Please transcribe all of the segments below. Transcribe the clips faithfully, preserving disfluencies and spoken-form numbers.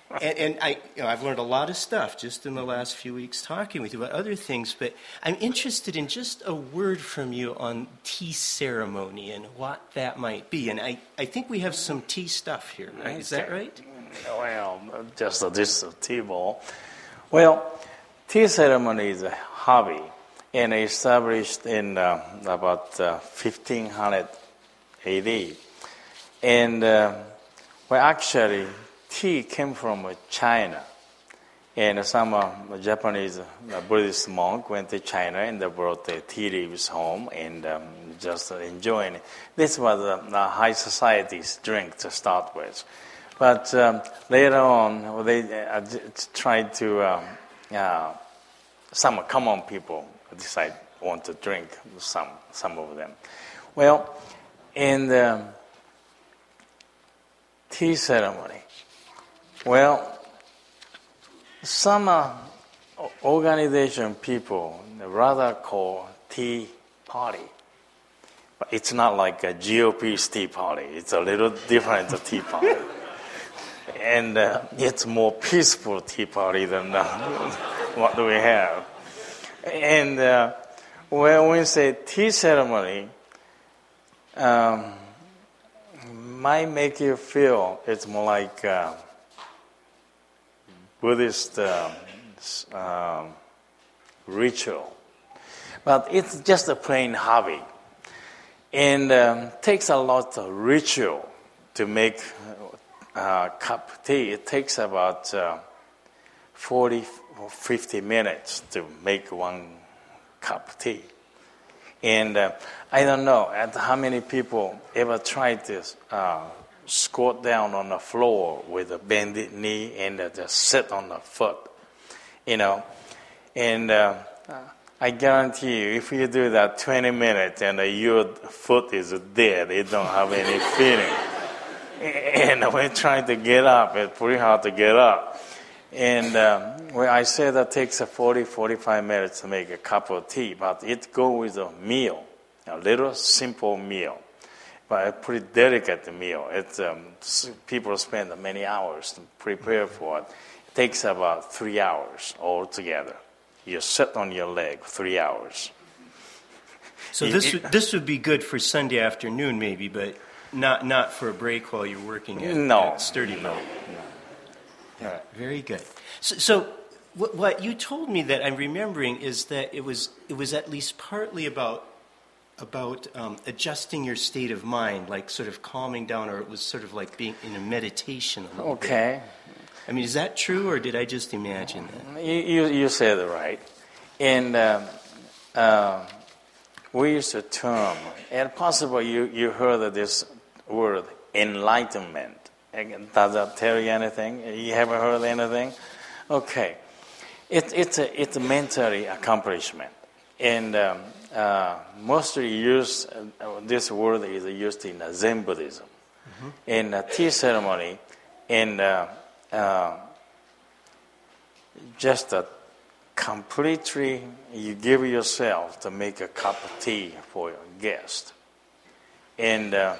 And, and I, you know, I've learned a lot of stuff just in the last few weeks talking with you about other things, but I'm interested in just a word from you on tea ceremony and what that might be. And I, I think we have some tea stuff here, right? Is that right? Well, just this tea ball. Well, tea ceremony is a hobby and established in uh, about uh, fifteen hundred A D. And, uh, well, actually, tea came from China. And some uh, Japanese uh, Buddhist monk went to China and they brought the tea leaves home and um, just enjoying it. This was a, a high society's drink to start with. But um, later on, they uh, tried to, um, uh, some common people decide want to drink some some of them. Well, in the tea ceremony, well, some uh, organization people rather call tea party. But it's not like a G O P's tea party. It's a little different tea party. And uh, it's more peaceful tea party than uh, what we have. And uh, when we say tea ceremony, um, might make you feel it's more like uh, Buddhist uh, um, ritual. But it's just a plain hobby. And um, takes a lot of ritual to make uh, cup of tea. It takes about uh, forty or fifty minutes to make one cup of tea. And uh, I don't know at how many people ever tried to uh, squat down on the floor with a bended knee and uh, just sit on the foot, you know. And uh, I guarantee you, if you do that twenty minutes and uh, your foot is dead, it don't have any feeling. And when you're trying to get up, it's pretty hard to get up. And um, well, I say that takes a forty, forty-five minutes to make a cup of tea, but it goes with a meal, a little simple meal, but a pretty delicate meal. It's, um, people spend many hours to prepare for it. It takes about three hours altogether. You sit on your leg three hours. So this would, this would be good for Sunday afternoon maybe, but not not for a break while you're working at, no, at Sturdy no, Boat. no. Yeah, very good. So, so what, what you told me that I'm remembering is that it was it was at least partly about about um, adjusting your state of mind, like sort of calming down, or it was sort of like being in a meditation a little okay. bit. I mean, is that true, or did I just imagine that? You you, you said it right. And um, uh, we used a term, and possibly you, you heard of this word, enlightenment. Does that tell you anything? You haven't heard anything? Okay. It, it's, a, it's a mentally accomplishment. And um, uh, mostly used, uh, this word is used in uh, Zen Buddhism. Mm-hmm. In a tea ceremony, and uh, uh, just a completely, you give yourself to make a cup of tea for your guest. And uh,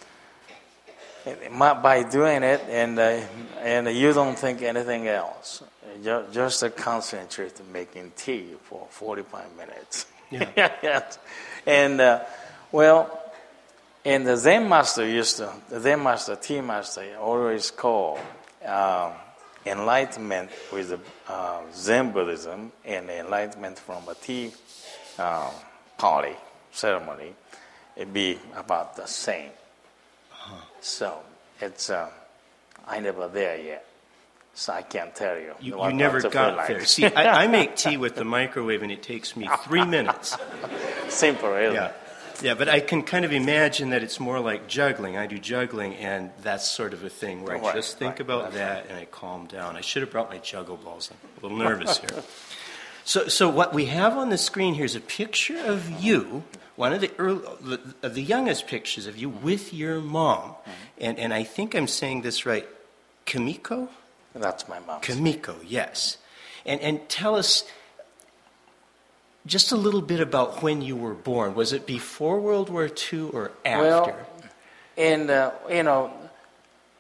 by doing it, and uh, and you don't think anything else. Just, just to concentrate on making tea for forty-five minutes. Yeah. Yes. And uh, well, and the Zen master used to, the Zen master, tea master, always call uh, enlightenment with uh, Zen Buddhism and enlightenment from a tea uh, party ceremony. It'd be about the same. Uh-huh. So it's uh, I never there yet, so I can't tell you. You, you never got like. there. See, I, I make tea with the microwave, and it takes me three minutes. Simple, isn't yeah. it? Yeah, but I can kind of imagine that it's more like juggling. I do juggling, and that's sort of a thing where I right, just think right, about right. that, and I calm down. I should have brought my juggle balls. I'm a little nervous here. So, so what we have on the screen here is a picture of you, one of the early, the, the youngest pictures of you with your mom, and and I think I'm saying this right, Kimiko? That's my mom. Kimiko, yes. And and tell us just a little bit about when you were born. Was it before World War Two or after? Well, and uh, you know,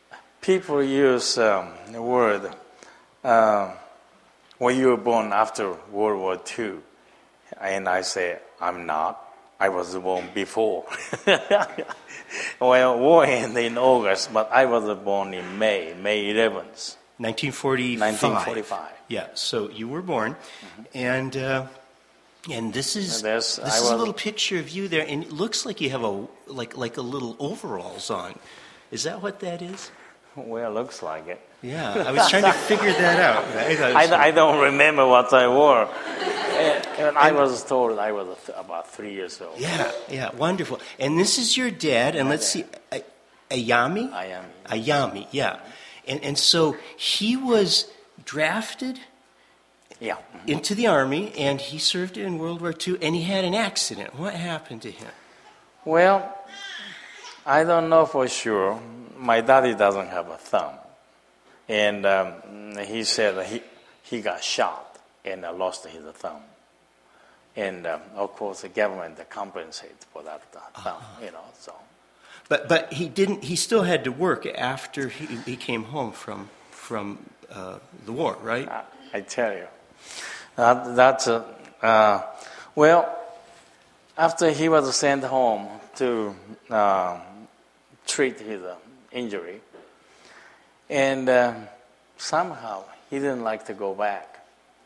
people use um, the word, uh, when you were born after World War Two, and I say, I'm not. I was born before. Well, war ended in August, but I was born in May, May eleventh. nineteen forty-five. nineteen forty-five. Yeah, so you were born, mm-hmm. and uh, and this is There's, this I is was, a little picture of you there, and it looks like you have a like like a little overalls on. Is that what that is? Well, looks like it. Yeah, I was trying to figure that out. I, I, I don't remember what I wore. And, and I was told I was th- about three years old. Yeah, yeah, wonderful. And this is your dad, and let's see, A- Ayami? Ayami. Ayami, yeah. And and so he was drafted yeah. into the army, and he served in World War Two, and he had an accident. What happened to him? Well, I don't know for sure. My daddy doesn't have a thumb. And um, he said that he, he got shot and uh, lost his thumb. And um, of course, the government compensates for that uh, thumb, uh-huh. you know. So, but but he didn't. He still had to work after he, he came home from from uh, the war, right? I, I tell you, that, that's uh, uh, well. After he was sent home to uh, treat his uh, injury, and uh, somehow he didn't like to go back.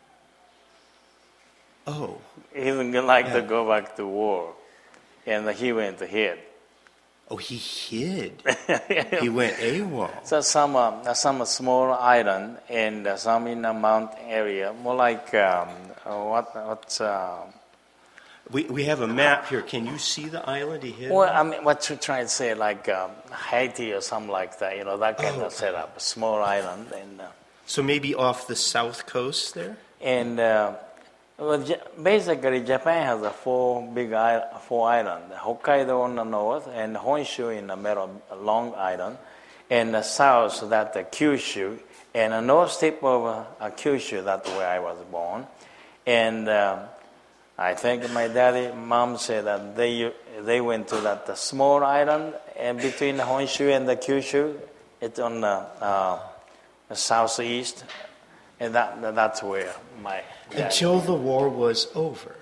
Oh. He didn't like yeah. to go back to war, and he went to hid. Oh, he hid. He went AWOL. So some uh, some small island and uh, some in a mountain area, more like um, uh, what what's. Uh, we we have a map here. Can you see the island he hid? Well, I mean, what you try to say, like um, Haiti or something like that. You know, that kind oh. of setup, a small island, and. Uh, so maybe off the south coast there. And. Uh, Well, basically, Japan has a four big island, four islands: Hokkaido on the north, and Honshu in the middle, a long island, and the south, that the Kyushu, and the north tip of uh, Kyushu. That's where I was born, and um, I think my daddy, mom said that they they went to that the small island, and between Honshu and the Kyushu, it's on the, uh, the southeast. And that, that's where my dad until the war was over.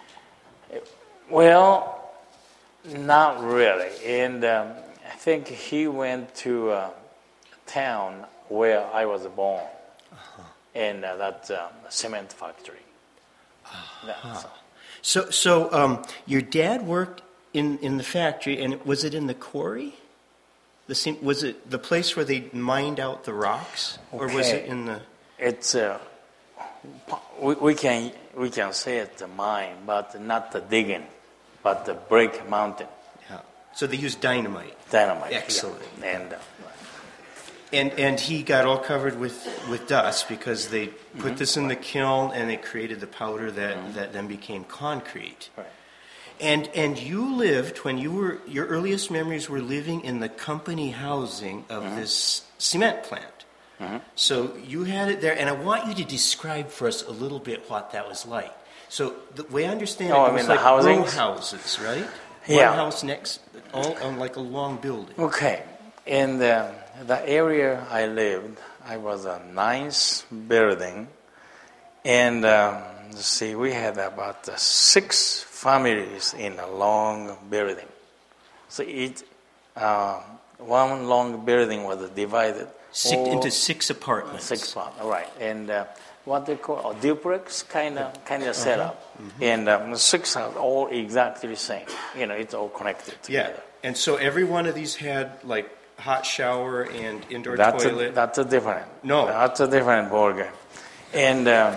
Well, not really. And um, I think he went to a town where I was born, uh-huh. and uh, that's um, a cement factory. Uh-huh. So, so um, your dad worked in, in the factory, and was it in the quarry? The same, was it the place where they mined out the rocks, okay. or was it in the? It's uh, we, we can we can say it's a mine, but not the digging, but the brick mountain. Yeah. So they used dynamite. Dynamite. Excellent. Yeah. And, uh, and and he got all covered with, with dust because they put mm-hmm. this in the kiln and they created the powder that, mm-hmm. that then became concrete. Right. And and you lived when you were your earliest memories were living in the company housing of mm-hmm. this cement plant. Mm-hmm. So you had it there, and I want you to describe for us a little bit what that was like. So the way I understand oh, it, it I was mean like row houses, right? Yeah. One house next, all on like a long building. Okay. In the, the area I lived, I was a nice building, and um, let's see, we had about uh, six families in a long building. So each uh, one long building was divided. Six, into six apartments. Six apartments, right. And uh, what they call a duplex kind of kind of setup. Uh-huh. Mm-hmm. And um, the six are all exactly the same. You know, it's all connected together. Yeah. And so every one of these had like hot shower and indoor that's toilet. A, that's a different. No. That's a different ballgame. And um,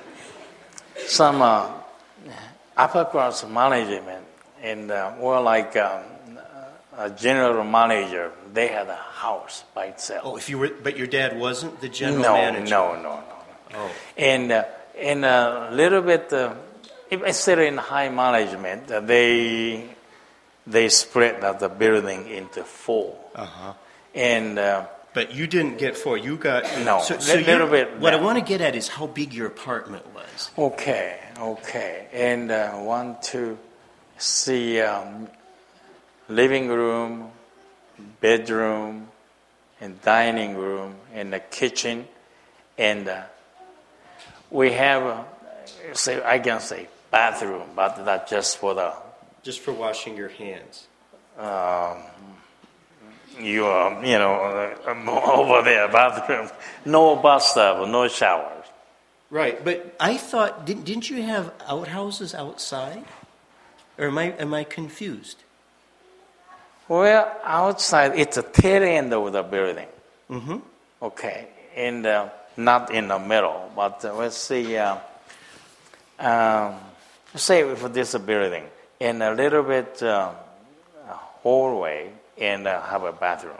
some uh, upper class management and uh, more like um, a general manager, they had a house by itself. Oh, if you were, but your dad wasn't the general no, manager. No, no, no, no. Oh. And uh, and a little bit, uh, still in high management, uh, they they split uh, the building into four. Uh-huh. And uh, but you didn't get four. You got no. So, so little bit. What down. I want to get at is how big your apartment was. Okay, okay. And uh, one, two, see, um, living room, bedroom, and dining room, and the kitchen, and uh, we have, uh, say, I can say bathroom, but that's just for the Just for washing your hands. um, you uh, you know uh, over there bathroom, no bathtub, no showers. Right, but I thought didn't didn't you have outhouses outside? Or am I am I confused? Well, outside it's a tail end of the building. Mm-hmm. Okay, and uh, not in the middle, but uh, let's see. Uh, um, say for this building, and a little bit uh, hallway, and uh, have a bathroom.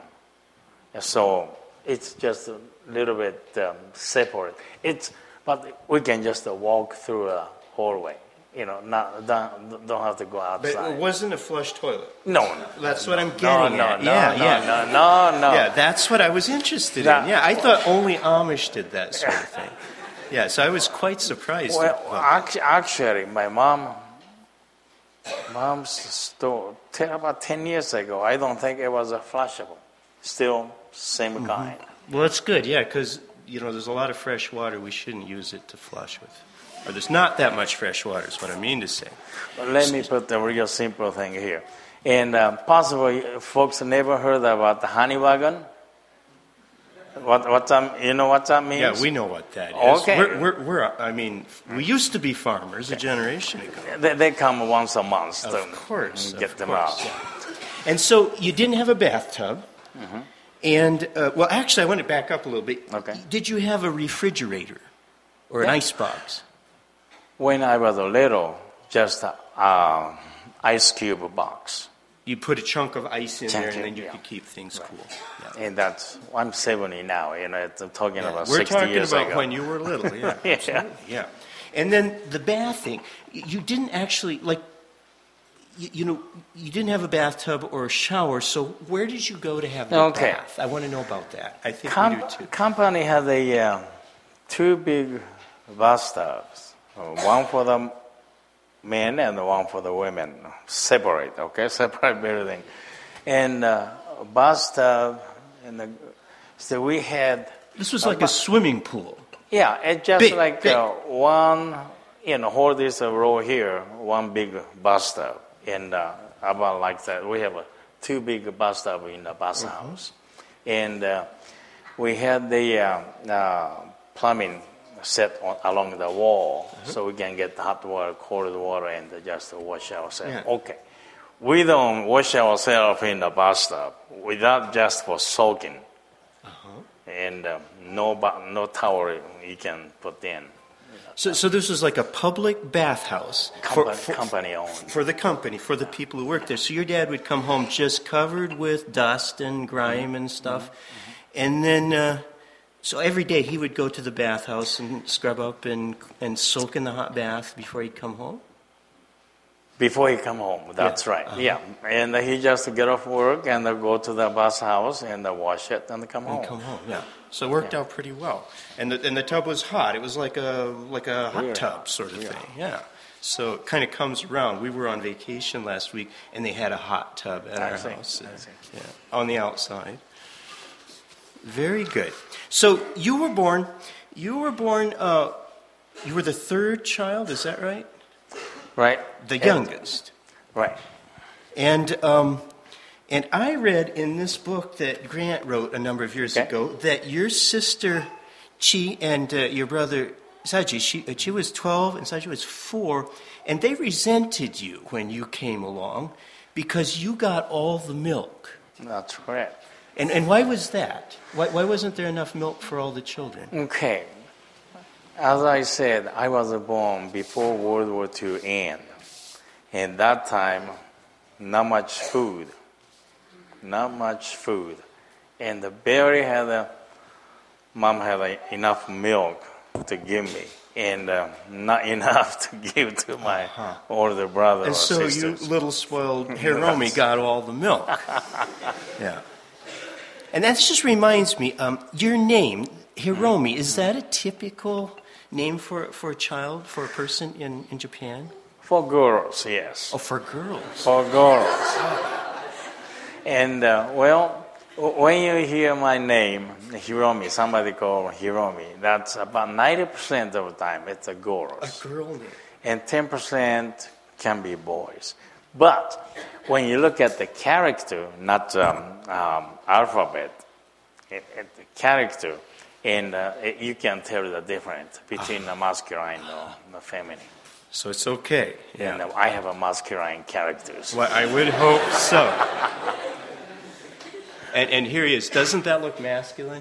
So it's just a little bit um, separate. It's but we can just uh, walk through a hallway. You know, not don't, don't have to go outside. But it wasn't a flush toilet. No, no. That's what I'm No, getting no, at. no, yeah, no, yeah. no, no, no. Yeah, that's what I was interested That- in. Yeah, I thought only Amish did that sort of thing. Yeah, so I was quite surprised. Well, about actu- actually, my mom, mom's store, ten, about ten years ago, I don't think it was a flushable. Still, same Mm-hmm. kind. Well, that's good, yeah, because, you know, there's a lot of fresh water. We shouldn't use it to flush with. Or there's not that much fresh water, is what I mean to say. But let me put the real simple thing here. And uh, possibly, folks never heard about the honey wagon. What, what that, you know what that means? Yeah, we know what that is. Okay. We're, we're, we're, I mean, we used to be farmers a generation ago. They, they come once a month to Of course. get of them course, out. yeah. And so you didn't have a bathtub. Mm-hmm. And, uh, well, actually, I want to back up a little bit. Okay. Did you have a refrigerator or an Yeah. icebox? When I was little, just a uh, ice cube box. You put a chunk of ice in Chunk there, and it, then you yeah. could keep things cool. Yeah. And that's, I'm seventy now, you know, it's- I'm talking Yeah. about We're sixty talking years about ago. when you were little, yeah. Yeah. Absolutely, yeah. And then the bathing, y- you didn't actually, like, you, you know, you didn't have a bathtub or a shower, so where did you go to have the Okay. bath? I want to know about that. I think Com- we do too. company has a uh, two big bathtubs, uh, one for the men and one for the women, separate, okay, separate building, and uh, bathtub, and the, so we had, This was like a swimming pool. yeah, it's just Big, like big. Uh, one, you know, hold this uh, row here, one big bathtub, and uh, about like that, we have a two big bathtub in the bathhouse, and uh, we had the uh, uh, plumbing set on, along the wall, so we can get the hot water, cold water, and just wash ourselves. Yeah. Okay, we don't wash ourselves in the bathtub without just for soaking, and um, no ba- no towel you can put in. So, so this was like a public bathhouse for, Compa- for, company owned. for the company, for the people who worked there. So your dad would come home just covered with dust and grime and stuff, and then uh, so every day he would go to the bathhouse and scrub up and and soak in the hot bath before he'd come home. Before he come home, that's Yeah. right. Uh-huh. Yeah, and he just get off work and go to the bathhouse and wash it and come home. And come home, yeah. So it worked out pretty well. And the, and the tub was hot. It was like a like a hot Yeah. tub sort of Yeah. thing. Yeah. So it kind of comes around. We were on vacation last week, and they had a hot tub at I our see, house. I see. Yeah, on the outside. Very good. So you were born. You were born. Uh, you were the third child. Is that right? Right? The And- youngest. Right. And um, and I read in this book that Grant wrote a number of years Okay. ago that your sister Chi and uh, your brother Saji, she, uh, Chi was twelve and Saji was four, and they resented you when you came along because you got all the milk. That's correct. And and why was that? Why, why wasn't there enough milk for all the children? Okay. As I said, I was born before World War Two end. And that time, not much food. Not much food. And the Barry had a, mom had a, enough milk to give me. And uh, not enough to give to my Uh-huh. older brother And or so you sisters. little spoiled Hiromi got all the milk. Yeah. And that just reminds me, um, your name, Hiromi, is that a typical name for, for a child, for a person in, in Japan? For girls, yes. Oh, for girls. For girls. And, uh, well, When you hear my name, Hiromi, somebody call Hiromi, that's about ninety percent of the time it's a girl. A girl name. And ten percent can be boys. But when you look at the character, not um, um, alphabet, it, it, the character, and uh, it, you can tell the difference between the masculine and the feminine. So it's okay. Yeah. And uh, I have a masculine characters. Well, I would hope so. and, and here he is. Doesn't that look masculine?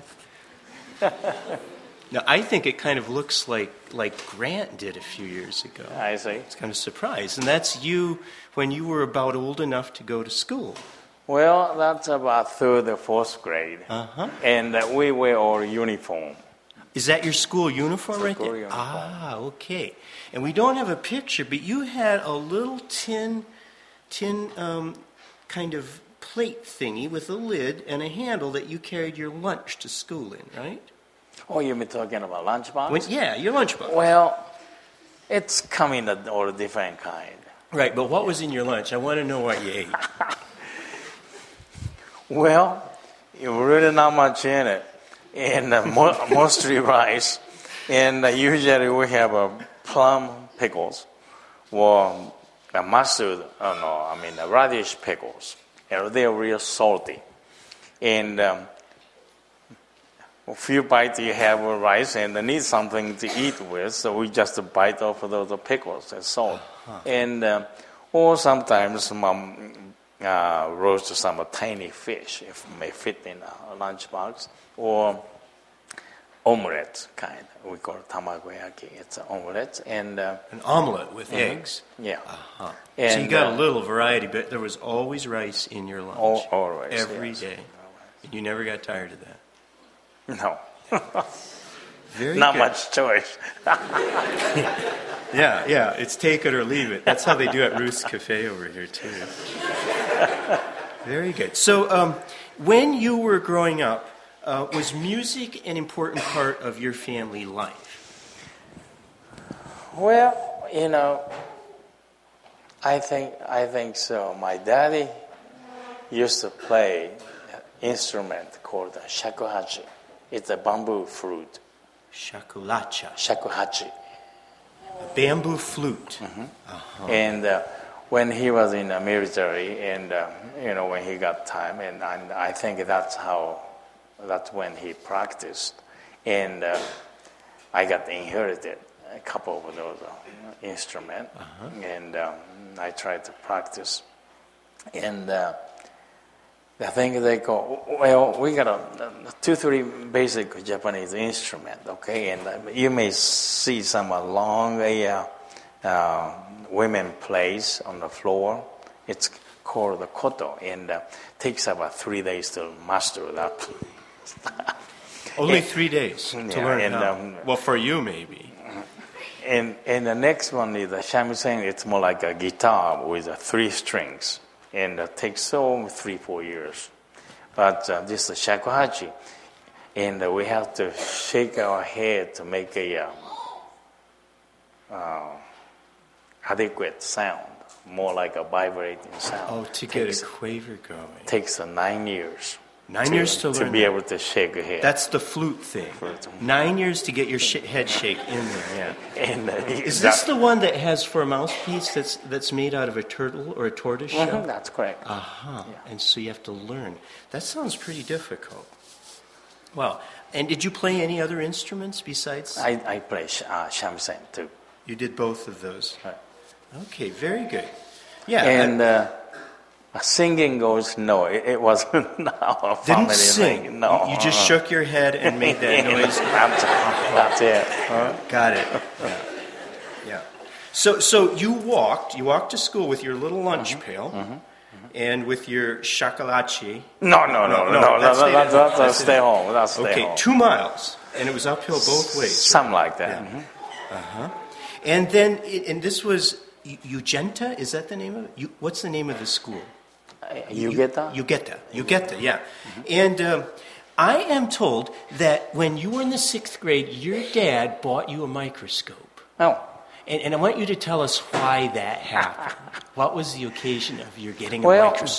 Now, I think it kind of looks like, like Grant did a few years ago. I see. It's kind of surprised. And that's you when you were about old enough to go to school. Well, that's about third or fourth grade. Uh-huh. And uh, we wear our uniform. Is that your school uniform right School there? uniform. Ah, okay. And we don't have a picture, but you had a little tin, tin um, kind of plate thingy with a lid and a handle that you carried your lunch to school in, right? Oh, you mean talking about lunchbox? When, yeah, your lunchbox. Well, it's coming in all different kind. Right, but what was in your lunch? I want to know what you ate. Well, really not much in it, and uh, mo- mostly rice. And uh, usually we have uh, plum pickles, or uh, mustard. Oh no, I mean uh, radish pickles, and they're real salty. And um, a few bites you have of rice, and need something to eat with, so we just bite off of those pickles and salt. Uh-huh. And uh, or sometimes mom uh, roast some tiny fish if it may fit in a lunchbox, or omelette kind. We call it tamagoyaki. It's an omelette and uh, an omelet with mm-hmm. eggs. Yeah. Uh-huh. And, so you got uh, a little variety, but there was always rice in your lunch. All, always. Every yes. day. And you never got tired of that. No. Very Not good. much choice. Yeah, yeah. It's take it or leave it. That's how they do at Ruth's Cafe over here, too. Very good. So um, when you were growing up, uh, was music an important part of your family life? Well, you know, I think I think so. My daddy used to play an instrument called shakuhachi. It's a bamboo flute. Shakulacha. Shakuhachi. A bamboo flute. Mm-hmm. Uh-huh. And uh, when he was in the military, and uh, you know, when he got time, and, and I think that's how, that's when he practiced, and uh, I got inherited a couple of those uh, instruments, uh-huh. and um, I tried to practice, and uh, I think they go, well, we got a, a two, three basic Japanese instrument, okay, and uh, you may see some uh, long uh, uh, women plays on the floor. It's called the koto, and uh, takes about three days to master that. Only and, three days to yeah, learn and, how. Um, well, for you, maybe. And and the next one is the shamisen. It's more like a guitar with uh, three strings, and it takes so three, four years. But uh, this is shakuhachi, and uh, we have to shake our head to make a uh, uh, adequate sound, more like a vibrating sound. Oh, to takes, get a quaver going. Takes uh, nine years. Nine to, years to learn to be that. able to shake your head. That's the flute thing. Flute. Nine years to get your sh- head shake in there. Yeah. And, uh, Is that, this the one that has for a mouthpiece that's that's made out of a turtle or a tortoise shell? Mm-hmm, that's correct. Uh huh. Yeah. And so you have to learn. That sounds pretty difficult. Wow. And did you play any other instruments besides? I, I play sh- uh, shamisen too. You did both of those. Right. Okay, very good. Yeah. And I- uh, singing goes, no, it, it wasn't our family didn't sing. thing. No. You, you just shook your head and made that noise. that's, that's it. Huh? Got it. Yeah. Yeah. So, so you walked. You walked to school with your little lunch Mm-hmm. pail, Mm-hmm. and with your shakalachi. No, no, no, no, no, no, that's no, stay- that's, that's, that's stay it. home. That's stay Okay, home. two miles, and it was uphill both ways. Something like that. Yeah. Mhm. And then, and this was Ugenta. Is that the name of it? You, what's the name of the school? You get that? You get that. You get that, yeah. Mm-hmm. And um, I am told that when you were in the sixth grade, your dad bought you a microscope. Oh. And, and I want you to tell us why that happened. What was the occasion of your getting a Well, microscope?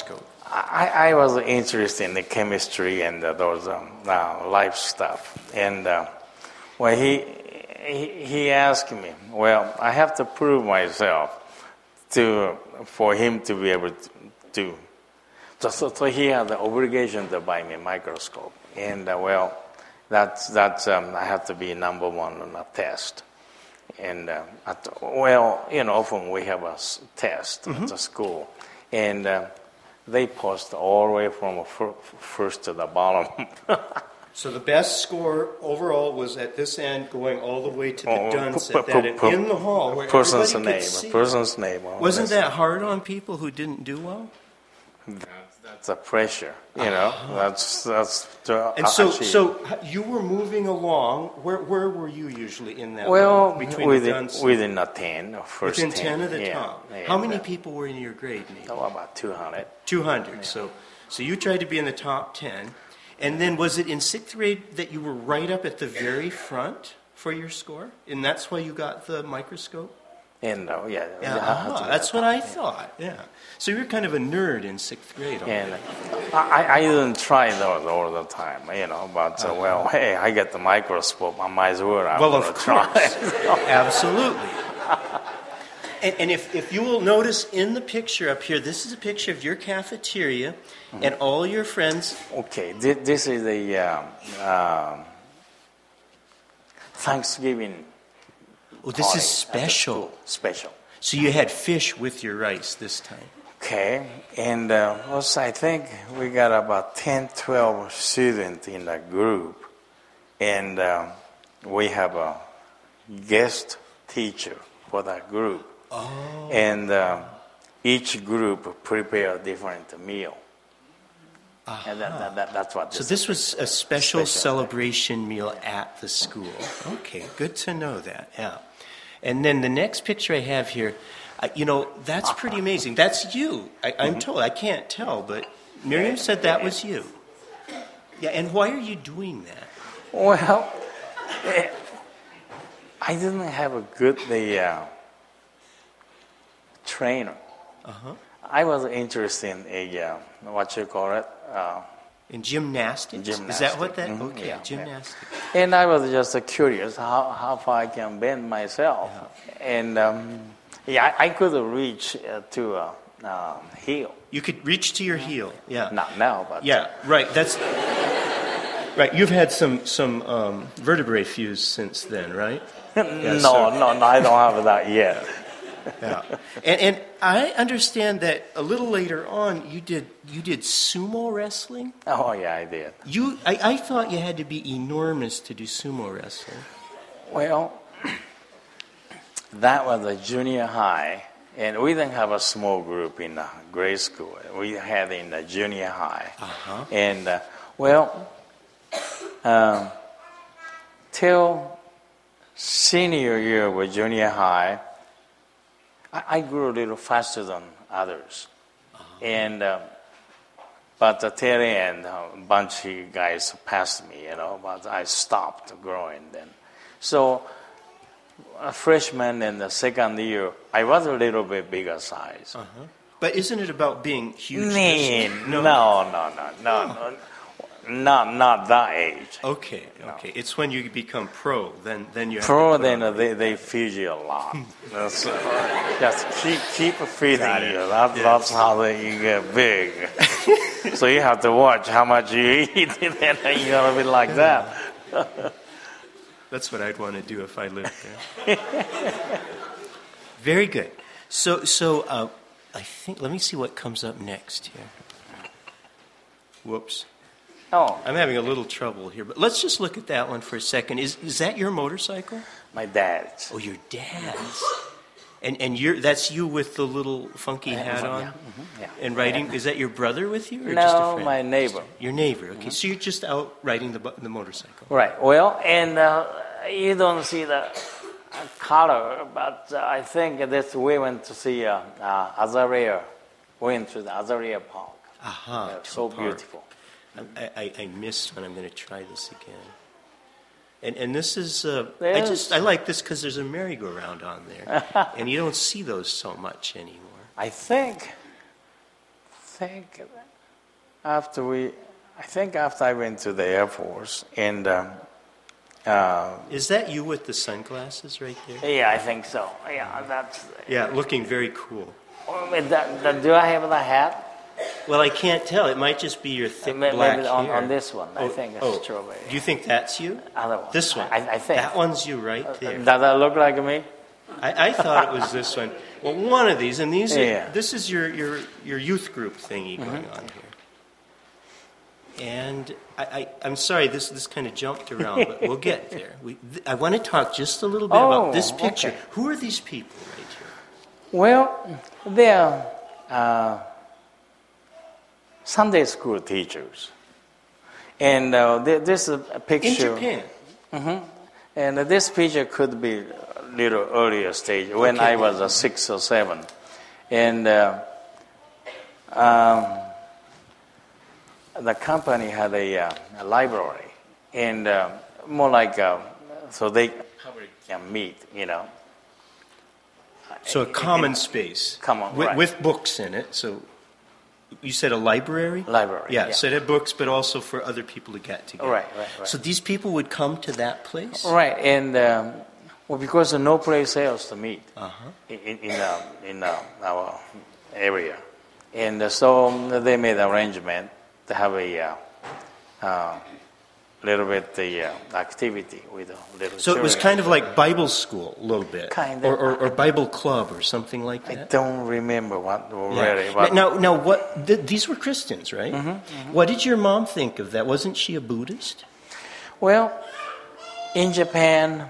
I, I was interested in the chemistry and uh, those um, uh, life stuff. And uh, when he, he he asked me, well, I have to prove myself to for him to be able to do. So, so, so he had the obligation to buy me a microscope. And uh, well, that's that's um, I have to be number one on a test. And uh, at, well, you know, often we have a s- test mm-hmm. at the school, and uh, they post all the way from the fir- first to the bottom. So the best score overall was at this end, going all the way to the Oh, dunce p- at p- that p- in the hall where person's everybody name, could see. person's name. Oh, Wasn't that's- that hard on people who didn't do well? That's, that's a pressure, you know. Uh-huh. That's that's. To And so, achieve. so you were moving along. Where where were you usually in that? Well, line between within, the dunce? within a ten, or first Within ten. ten of the yeah, top. yeah, How many yeah. people were in your grade, maybe? Oh, about two hundred. Two hundred. Yeah. So, so you tried to be in the top ten, and then was it in sixth grade that you were right up at the very front for your score, and that's why you got the microscope? And uh, yeah, Yeah, yeah, uh-huh. That's what I thought. Yeah. So you were kind of a nerd in sixth grade. And I, I didn't try those all the time, you know. But uh, well, hey, I get the microscope. I might as well. I'm Well, of gonna course, try. absolutely. And, and if, if you will notice in the picture up here, this is a picture of your cafeteria mm-hmm. and all your friends. Okay, this, this is the um, um, Thanksgiving. Oh, this party is special. at the school. Special. So you had fish with your rice this time. Okay, and uh, also I think we got about ten, twelve students in the group, and um, we have a guest teacher for that group. Oh. And uh, each group prepare a different meal. Uh-huh. And that, that, that, that's what this So this was a special, special celebration meal at the school. Okay, good to know that, yeah. And then the next picture I have here, uh, you know, that's pretty amazing. That's you. I, I'm told. I can't tell, but Miriam said that was you. Yeah, and why are you doing that? Well, eh, I didn't have a good the, uh, trainer. Uh-huh. I was interested in a, uh, what you call it? Uh, In gymnastics? Is Gymnastics. that what that? Mhm, Okay, yeah, gymnastics. and I was just uh, curious how, how far I can bend myself. Yeah. And um, yeah, I, I could reach uh, to a um, heel. You could reach to your heel. Yeah. Not now, but Yeah, right. That's right. You've had some some um, vertebrae fused since then, right? no, so- no, no, I don't have that yet. Yeah. And, and I understand that a little later on you did you did sumo wrestling. Oh yeah, I did. You, I, I thought you had to be enormous to do sumo wrestling. Well, that was a junior high, and we didn't have a small group in the grade school. We had in the junior high, Uh-huh. and uh, well, um, till senior year with junior high, I, I grew a little faster than others, uh-huh. and uh, but the tail end, a bunch of guys passed me, you know, but I stopped growing then. So, a freshman and the second year, I was a little bit bigger size. Uh-huh. But isn't it about being huge? No, no, no, no, no, no, not not that age. Okay, okay. It's when you become pro, then then you have Pro, to put then on- they, they feed you a lot. That's, uh, just keep keep feeding Got it. you. That, Yes. That's how they you get big. So you have to watch how much you eat, and then you're gonna be like that. That's what I'd want to do if I lived there. Very good. So, so uh, I think, let me see what comes up next here. Whoops. Oh, I'm having a little trouble here, but let's just look at that one for a second. Is is that your motorcycle? my dad's. Oh, your dad's. And and you're that's you with the little funky hat on Yeah. Mhm, yeah. and riding. Is that your brother with you, or just a No, friend? my neighbor. Your neighbor. Okay, so you're just out riding the bu- the motorcycle. Right. Well, and uh, you don't see the color, but uh, I think this we went to see uh, uh, Azalea. We went to the Azalea Park. Aha, Yeah, to so the park. beautiful. I, I, I missed one. I'm going to try this again. And and this is uh, I There's- just I like this because there's a merry-go-round on there, and you don't see those so much anymore. I think, think after we, I think after I went to the Air Force, and um, uh, Is that you with the sunglasses right there? yeah, I think so. Yeah, that's. Yeah, looking very cool. Oh, wait, that, that, do I have the hat? Well, I can't tell. It might just be your thick Maybe black on, hair. on this one, I Oh, think it's oh. strawberry. Do you think that's you? Other one. This one? I, I think. That one's you right there. Does that look like me? I, I thought it was this one. Well, one of these, and these. Yeah. Are, this is your, your, your youth group thingy going Mm-hmm. on here. And I, I, I'm sorry, this this kind of jumped around, but we'll get there. We, th- I want to talk just a little bit Oh, about this picture. okay. Who are these people right here? Well, they're uh, Sunday school teachers. And uh, there- this is a picture. In Japan. And this picture could be a little earlier stage, when Okay. I was uh, six or seven. And uh, um, the company had a, uh, a library, and uh, more like, uh, so they public can meet, you know. So a common space. Common, with, right. with books in it. So you said a library? Library, Yeah, yeah. so it had books, but also for other people to get together. Right, right, right. So these people would come to that place? Right, and um, well, because there's no place else to meet Uh-huh. in in, uh, in uh, our area, and uh, so they made arrangement to have a uh, uh, little bit the uh, activity with the little. So it was children. kind of like Bible school, a little bit. Kind of. Or, or, or Bible club or something like I that? don't remember what Yeah. already. But Now, now, what? Th- these were Christians, right? What did your mom think of that? Wasn't she a Buddhist? well, in Japan,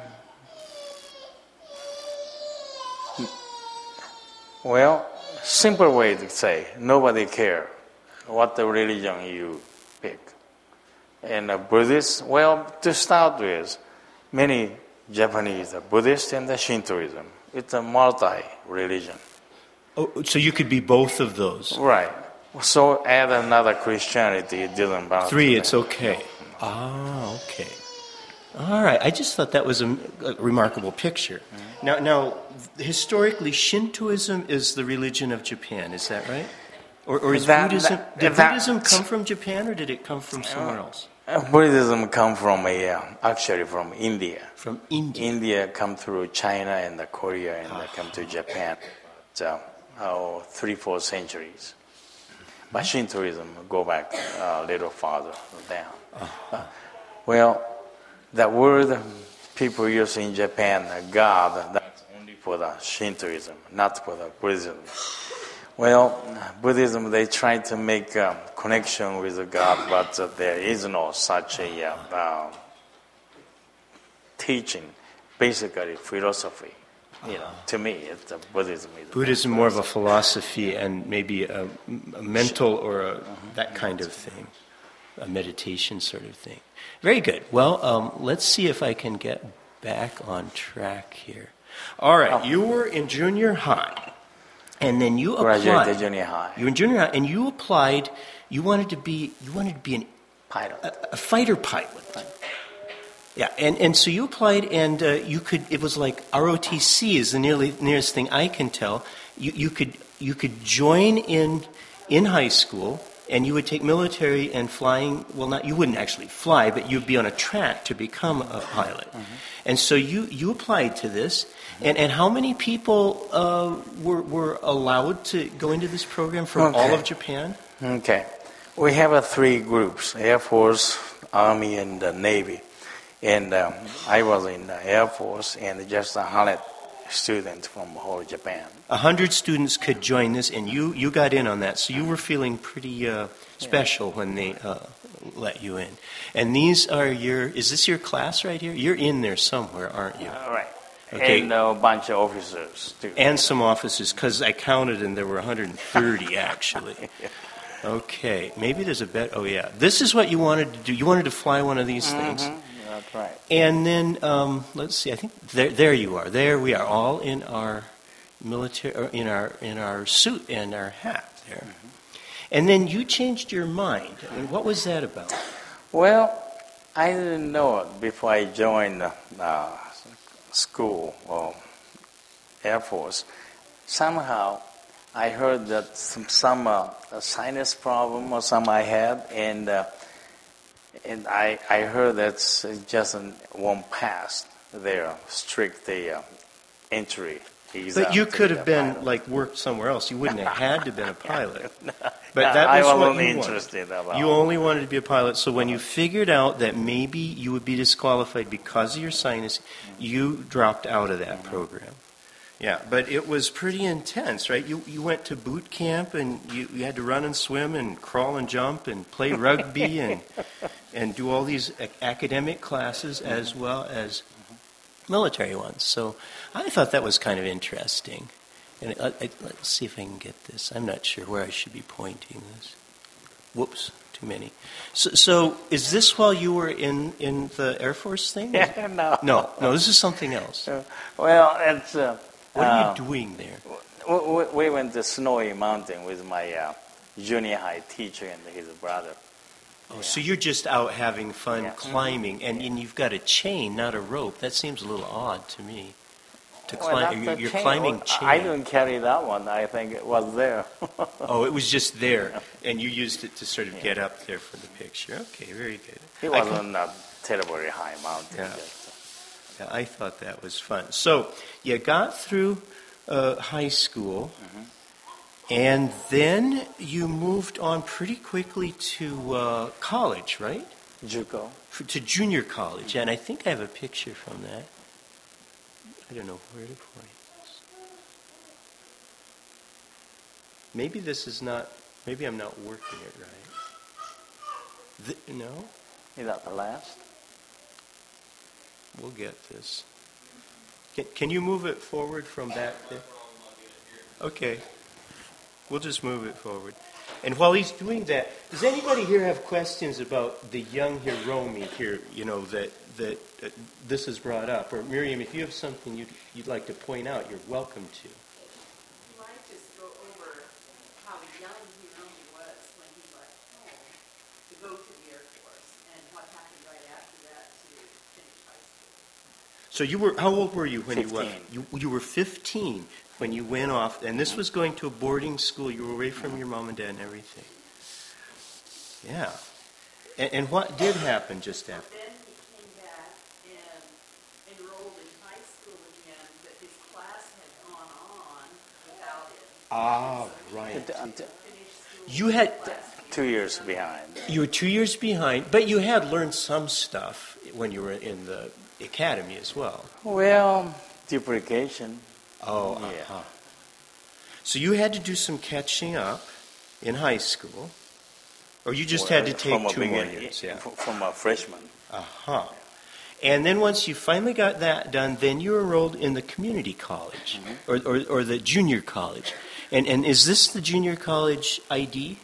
well, simple way to say, nobody care what the religion you pick. And a Buddhist, well, to start with, many Japanese are Buddhist and the Shintoism. It's a multi-religion. Oh, so you could be both of those. Right. So add another Christianity, it didn't bother Three, me. it's okay. Ah, okay. All right. I just thought that was a, a remarkable picture. Now, now, historically, Shintoism is the religion of Japan. Is that right? Or, or is That- Buddhism? that- Did that- Buddhism come from Japan, or did it come from somewhere else? Uh, Buddhism come from a, uh, actually from India. From India. India come through China and the Korea and they come to Japan. So, oh, three, four centuries. But Shintoism go back a little farther down. Uh, well, the word people use in Japan, uh, God, that's only for the Shintoism, not for the Buddhism. Well, Buddhism, they try to make a connection with God, but uh, there is no such a uh, uh, teaching, basically philosophy. You know, to me, it's uh, Buddhism. Is Buddhism more of a philosophy and maybe a, a mental or a, that kind of thing, a meditation sort of thing. Very good. Well, um, let's see if I can get back on track here. All right, Oh. you were in junior high, and then you graduated applied. junior high. You were in junior high, and you applied. You wanted to be. You wanted to be an, Pilot. a, a fighter pilot. Yeah, and, and so you applied, and uh, you could. It was like R O T C is the nearly nearest thing I can tell. You you could you could join in in high school, and you would take military and flying. Well, not you wouldn't actually fly, but you'd be on a track to become a pilot. And so you, you applied to this, and, and how many people uh, were were allowed to go into this program from all Okay. of Japan? Okay. We have uh, three groups, Air Force, Army, and uh, Navy. And um, I was in the Air Force, and just a hundred students from whole Japan. A hundred students could join this, and you, you got in on that. So you were feeling pretty uh, special when they uh, let you in. And these are your, is this your class right here? You're in there somewhere, aren't you? All right. Okay. And a bunch of officers, too. And some officers, because I counted and there were one hundred thirty actually. Okay, maybe there's a bet. Oh, yeah. This is what you wanted to do. You wanted to fly one of these things. Mhm. That's right. And then, um, let's see, I think there, there you are. There we are, all in our military, or in our in our suit and our hat there. And then you changed your mind. I mean, what was that about? Well, I didn't know it before I joined uh, school or Air Force. Somehow, I heard that some, some uh, a sinus problem or some I had, and uh, and I I heard that's just an, won't pass their strict the uh, entry exam. But you to could be have a been pilot. like worked somewhere else. You wouldn't have had to been a pilot. But No, that I was was what only you wanted. interested about. You only wanted to be a pilot. So when you figured out that maybe you would be disqualified because of your sinus, you dropped out of that program. Yeah, but it was pretty intense, right? You you went to boot camp and you, you had to run and swim and crawl and jump and play rugby and and do all these ac- academic classes as well as military ones. So I thought that was kind of interesting. And I, I, let's see if I can get this. I'm not sure where I should be pointing this. Whoops, too many. So, so is this while you were in, in the Air Force thing? Yeah, no. No, no, this is something else. Well, it's. Uh, What are uh, you doing there? we, we went to Snowy Mountain with my uh, junior high teacher and his brother. Oh, so you're just out having fun Yeah. climbing, and, and you've got a chain, not a rope. That seems a little odd to me. To Well, climb, not you're, the you're chain. climbing Well, chain. I didn't carry that one. I think it was there. Oh, it was just there, and you used it to sort of get up there for the picture. Okay, very good. It I wasn't a terribly high mountain. Yeah. just- Yeah, I thought that was fun. So you got through uh, high school, and then you moved on pretty quickly to uh, college, right? JUCO. For, to junior college, and I think I have a picture from that. I don't know where to point this. Maybe this is not. Maybe I'm not working it right. Th- no, Is that the last? we'll get this. Can, can you move it forward from back there? Okay. We'll just move it forward. And while he's doing that, does anybody here have questions about the young Hiromi here, you know, that, that uh, this is brought up? Or Miriam, if you have something you'd, you'd like to point out, you're welcome to. You might just go over how young Hiromi was when he left home to go to the Air Force and what happened right after that to finish high school. So you were, how old were you when you went? fifteen. You, you were fifteen when you went off, and this was going to a boarding school. You were away from your mom and dad and everything. Yeah. And, and what did happen just after? Then he came back and enrolled in high school again, but his class had gone on without him. Ah, right. Uh, t- Finished school You had, Two years behind. you were two years behind, but you had learned some stuff when you were in the academy as well. Well, duplication. Oh, Yeah. uh-huh. So you had to do some catching up in high school, or you just had to take From a two more beginning, years. Yeah. f- From a freshman. Uh-huh. And then once you finally got that done, then you enrolled in the community college, or, or, or the junior college. And, and is this the junior college I D?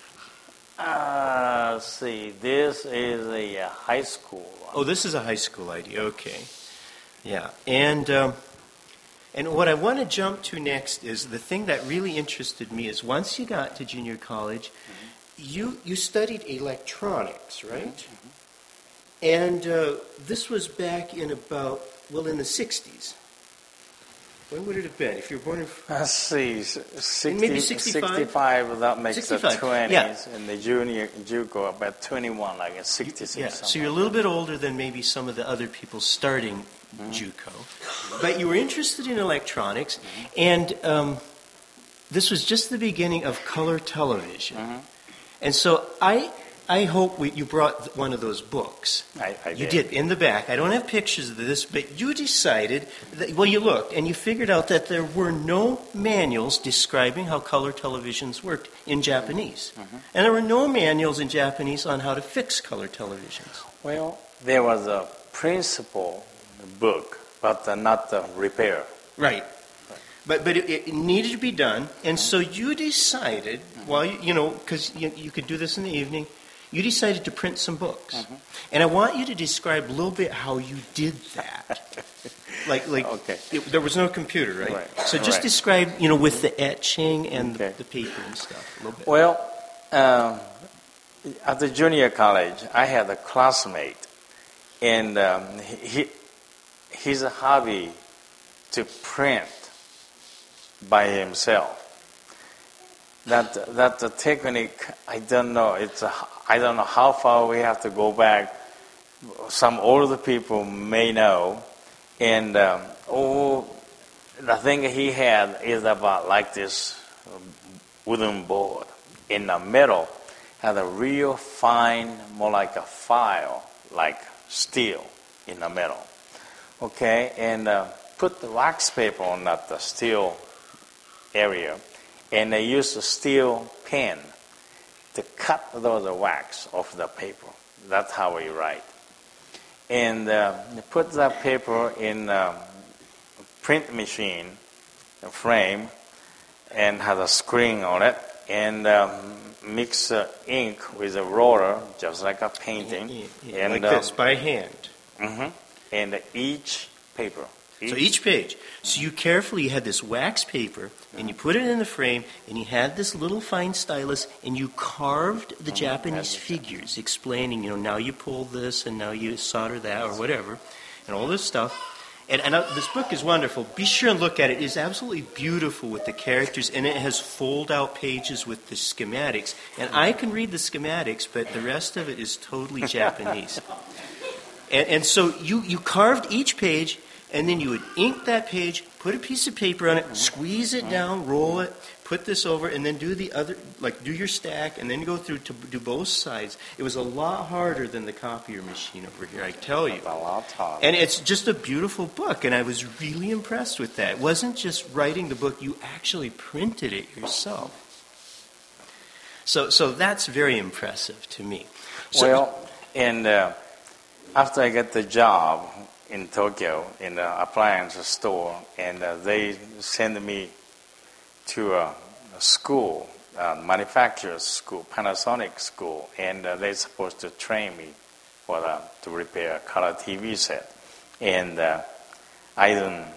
Uh, let's see, this is a uh, high school one. Oh, this is a high school I D. Okay. Yeah. And um, and what I want to jump to next is the thing that really interested me is once you got to junior college, you you studied electronics, right? And uh, this was back in about, well, in the sixties. When would it have been? If you were born in... Let's see, s- sixty, Maybe sixty-five? sixty-five, that makes sixty-five, the twenties. yeah. And the junior, JUCO, about twenty-one, like a sixty-six. Yeah, something so you're a like little bit older than maybe some of the other people starting JUCO. But you were interested in electronics, and um, this was just the beginning of color television. And so I, I hope we, you brought one of those books. I, I You did. did, in the back. I don't have pictures of this, but you decided, that, well, you looked, and you figured out that there were no manuals describing how color televisions worked in Japanese. And there were no manuals in Japanese on how to fix color televisions. Well, there was a principal book, but uh, not the repair. Right. But but it, it needed to be done, and so you decided, well, you, you know, because you, you could do this in the evening, you decided to print some books. And I want you to describe a little bit how you did that. Like, like Okay. it, there was no computer, right? Right. So just Right. describe, you know, with the etching and Okay. the, the paper and stuff a little bit. Well, um, at the junior college, I had a classmate, and um, he, his hobby to print by himself. That that the technique, I don't know. It's a, I don't know how far we have to go back. Some older people may know, and um, oh, the thing he had is about like this wooden board in the middle, had a real fine, more like a file, like steel in the middle. Okay, and uh, put the wax paper on that the steel area, and they use a steel pen to cut those wax off the paper. That's how we write. And uh, put that paper in a print machine, a frame, and has a screen on it, and um, mix uh, ink with a roller, just like a painting. Yeah, yeah, and, like um, this, by hand. Mm-hmm. And each paper. Each, So each page. So you carefully you had this wax paper, and you put it in the frame, and you had this little fine stylus, and you carved the Japanese figures, explaining, you know, now you pull this, and now you solder that, or whatever, and all this stuff. And, and uh, this book is wonderful. Be sure and look at it. It is absolutely beautiful with the characters, and it has fold-out pages with the schematics. And I can read the schematics, but the rest of it is totally Japanese. And, and so you, you carved each page, and then you would ink that page, put a piece of paper on it, squeeze it down, roll it, put this over, and then do the other, like do your stack, and then go through to do both sides. It was a lot harder than the copier machine over here, I tell you. a lot harder. And it's just a beautiful book, and I was really impressed with that. It wasn't just writing the book, you actually printed it yourself. So, so that's very impressive to me. So, Well, and uh, after I get the job in Tokyo in the appliance store, and uh, they send me to a, a school, a manufacturer's school, Panasonic school, and uh, they're supposed to train me for the, to repair a color T V set. And uh, I didn't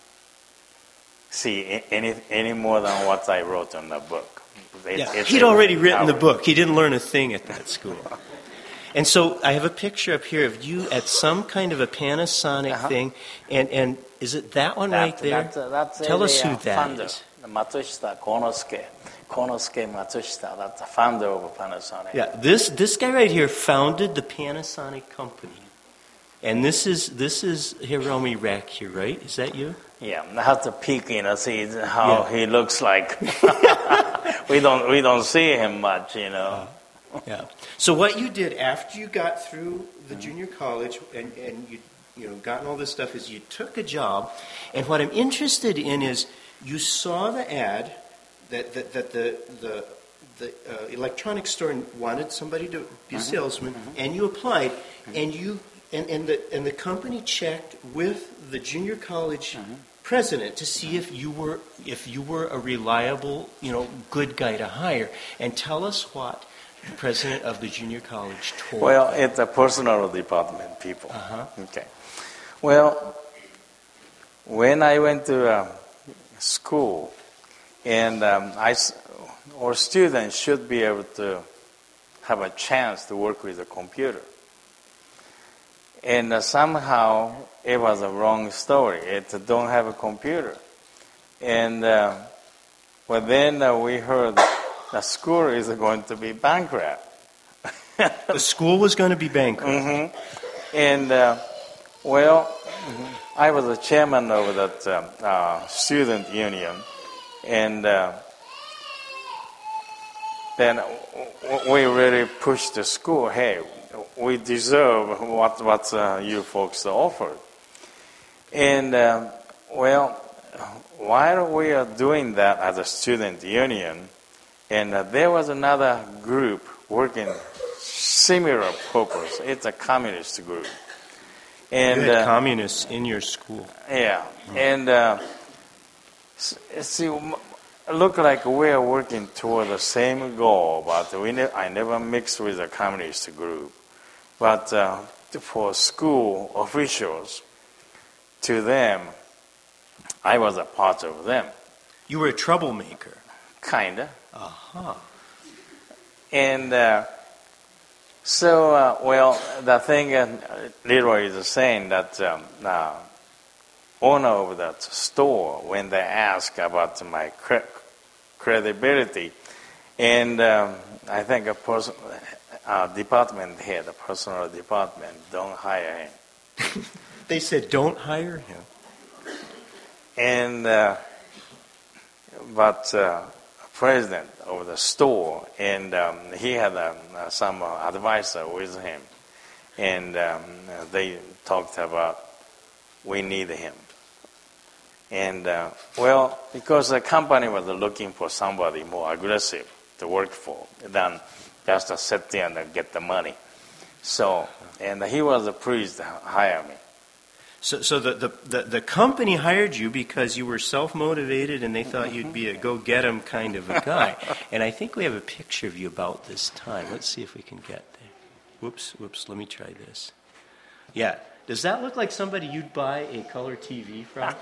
see any any more than what I wrote in the book. It, yeah, it's he'd a- already written the how- book. He didn't learn a thing at that school. And so I have a picture up here of you at some kind of a Panasonic Uh-huh. thing, and, and is it that one That- right there? That's, uh, that's Tell the, us who uh, that founder, is. the Matsushita Konosuke. Konosuke Matsushita, that's the founder of Panasonic. Yeah, this this guy right here founded the Panasonic company, and this is this is Hiromi Rek here, right? Is that you? Yeah, I have to peek in and see how Yeah. he looks like. we don't we don't see him much, you know. Yeah. So what you did after you got through the junior college and, and you you know gotten all this stuff is you took a job, and what I'm interested in is you saw the ad that that, that the the the uh, electronics store wanted somebody to be a salesman, and you applied, and you and, and the and the company checked with the junior college president to see if you were if you were a reliable, you know, good guy to hire. And tell us what the president of the junior college told. Well, it's a personal department people. Uh-huh. Okay. Well, when I went to uh, school, and um, I, s- our students should be able to have a chance to work with a computer. And uh, somehow it was a wrong story. It don't have a computer. And uh, well, then uh, we heard the school is going to be bankrupt. The school was going to be bankrupt. Mm-hmm. And, uh, well, I was the chairman of that um, uh, student union. And uh, then w- we really pushed the school, hey, we deserve what, what uh, you folks offered. And, um, well, while we are doing that as a student union, and uh, there was another group working similar purpose. It's a communist group. And You had uh, communists in your school. yeah, and uh, s- see, m- look like we are working toward the same goal, but we ne- I never mixed with a communist group. But uh, for school officials, to them, I was a part of them, You were a troublemaker. kinda. Aha. And uh, so, uh, well, the thing uh, Leroy is saying that um, uh, owner of that store, when they ask about my cre- credibility, And um, I think a person, uh, department head, a personal department, don't hire him. They said, don't hire him. And uh, but uh, president of the store, and um, he had um, uh, some uh, advisor with him, and um, they talked about we need him. And uh, well, because the company was looking for somebody more aggressive to work for than just to sit there and get the money. So, and he was pleased to hire me. So, so the, the, the, the company hired you because you were self-motivated and they thought you'd be a go-get-'em kind of a guy. And I think we have a picture of you about this time. Let's see if we can get there. Whoops, whoops, let me try this. Yeah. Does that look like somebody you'd buy a color T V from?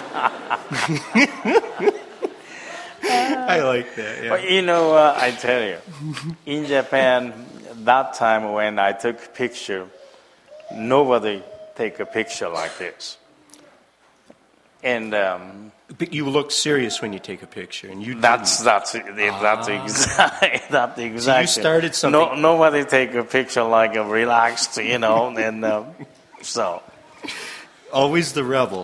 I like that, yeah. But you know, uh, I tell you, in Japan, that time when I took picture, nobody take a picture like this. And um, But you look serious when you take a picture, and you that's didn't. that's that's exactly that exactly. So you started something. No, nobody take a picture like a relaxed, you know, and uh, so. Always the rebel.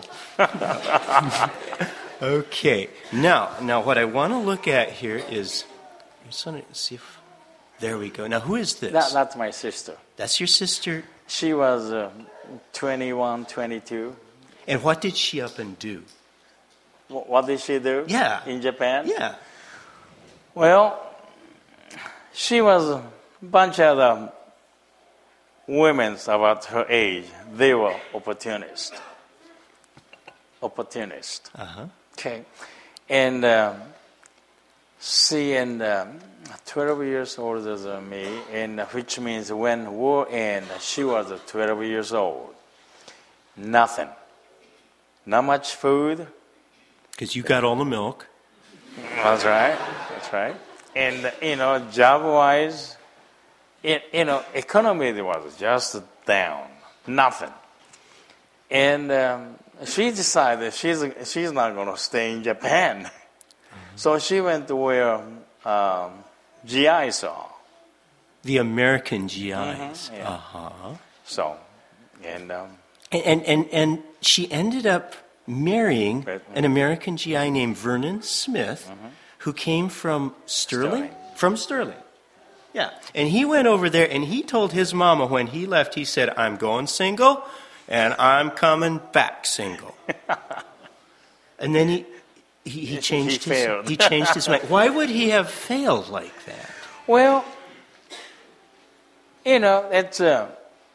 Okay. Now, now what I want to look at here is, I just want to see if, there we go. Now, who is this? That, that's my sister. That's your sister. She was uh, twenty-one, twenty-two. And what did she up and do? Wh- What did she do? Yeah. In Japan? Yeah. Well, she was a bunch of um, women about her age. They were opportunists. Opportunists. Uh-huh. Okay. And um, she and um, twelve years older than me, and which means when war ended, she was twelve years old. Nothing. Not much food. Because you got all the milk. That's right. That's right. And, you know, job-wise, it, you know, economy was just down. Nothing. And um, she decided she's she's not going to stay in Japan. Mm-hmm. So she went to where um, G Is are. The American G Is. Mm-hmm, yeah. Uh-huh. So, and... Um, And, and, and, and she ended up marrying Right. an American G I named Vernon Smith, who came from Sterling? Sterling. From Sterling. Yeah. And he went over there and he told his mama when he left, he said, I'm going single and I'm coming back single. And then he he, he changed He his failed. he changed his mind. Why would he have failed like that? well, you know, it's... Uh,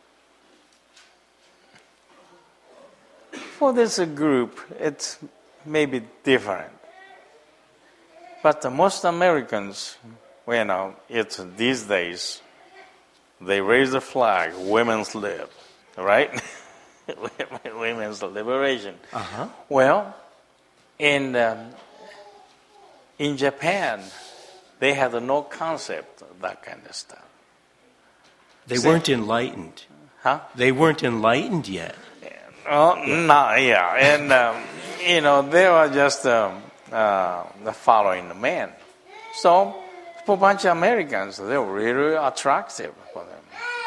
For this group, it's maybe different. But the most Americans, well, you know, it's these days, they raise the flag, women's lib, right? Women's liberation. Uh-huh. Well, in, um, in Japan, they had no concept of that kind of stuff. They See? weren't enlightened. Huh? They weren't enlightened yet. Oh, no, yeah. And, um, you know, they were just um, uh, following the man. So, for a bunch of Americans, they were really attractive for them.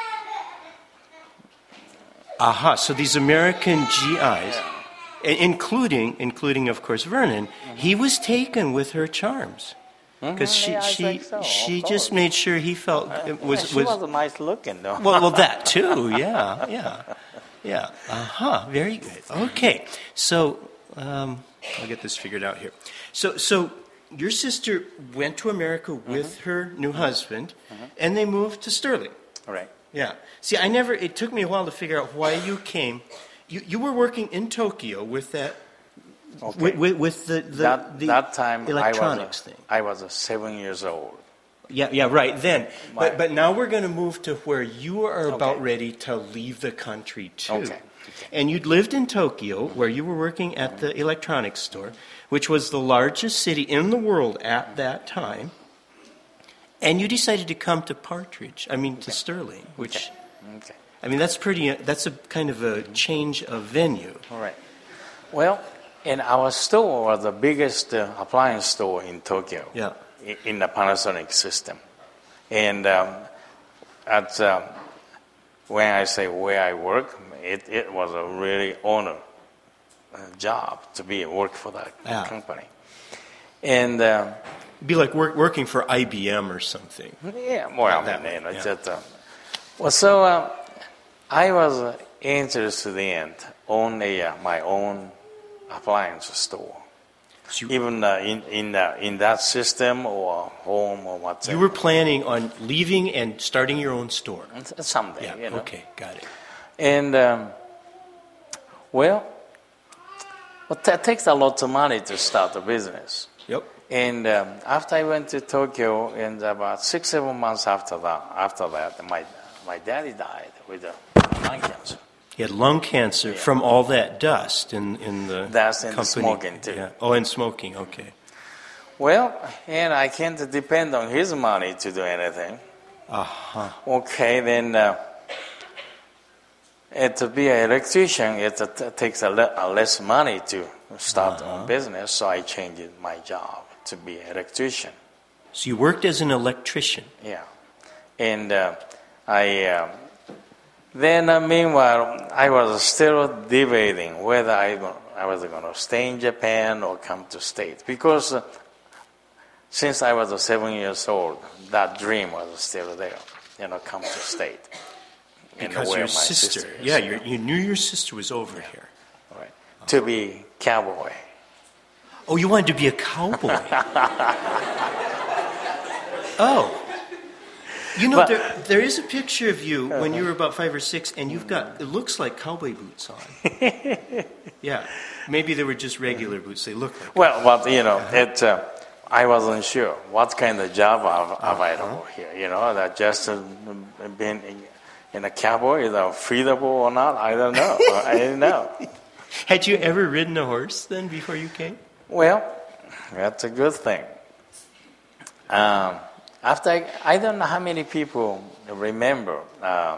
Aha, so these American G Is, i- including, including of course, Vernon, he was taken with her charms. Because she, yeah, I she, think so, of she course. just made sure he felt it was, Yeah, she was was nice looking, though. well, well, that too, yeah, yeah, yeah. Uh-huh, very good. Okay, so um, I'll get this figured out here. So, so your sister went to America with her new husband, and they moved to Sterling. Right. Yeah. See, I never. It took me a while to figure out why you came. You you were working in Tokyo with that. Okay. With, with, with the, the, that, the that time, electronics I was, thing. a, I was a seven years old. Yeah, yeah, right. Then, My- but but now we're going to move to where you are about Okay. ready to leave the country too. Okay. And you'd lived in Tokyo, where you were working at the electronics store, which was the largest city in the world at that time. And you decided to come to Partridge. I mean, to Sterling, which Okay. I mean that's pretty. That's a kind of a change of venue. All right. Well, and our store was the biggest uh, appliance store in Tokyo. Yeah. i- in the Panasonic system. And um, at um, when I say where I work, it, it was a really honor uh, job to be work for that Yeah. company. And um, It'd be like work, working for I B M or something. yeah, well, That I way, mean, you know, yeah. just, uh, well, so uh, I was uh, interested in own a uh, my own appliance store. So you, Even uh, in in uh, in that system or home or whatever. you were planning on leaving and starting your own store. Someday, Yeah. you know. Okay. Got it. And um, well, well, it takes a lot of money to start a business. Yep. And um, after I went to Tokyo, and about six, seven months after that, after that, my my daddy died with a lung cancer. He had lung cancer Yeah. from all that dust in, in the Dust and the company. smoking, too. Yeah. Oh, and smoking. Okay. Well, and I can't depend on his money to do anything. Uh-huh. Okay, then uh, uh, to be an electrician, it uh, t- takes a, le- a less money to start Uh-huh. a business, so I changed my job to be an electrician. So you worked as an electrician. Yeah, and uh, I um, then uh, meanwhile I was still debating whether I go- I was going to stay in Japan or come to States, because uh, since I was uh, seven years old, that dream was still there. You know, come to State. And Because where your my sister, is. yeah, you you knew your sister was over here. Right. To be cowboy. Oh, you wanted to be a cowboy. Oh. You know, But- there, there is a picture of you when you were about five or six, and you've got, it looks like cowboy boots on. Yeah. Maybe they were just regular boots. They look like. Well, but you know, it. Uh, I wasn't sure what kind of job av- available here. You know, that just uh, being in, in a cowboy is uh, feasible or not. I don't know. I didn't know. Had you ever ridden a horse then before you came? Well, that's a good thing. Um, after I, I don't know how many people remember um,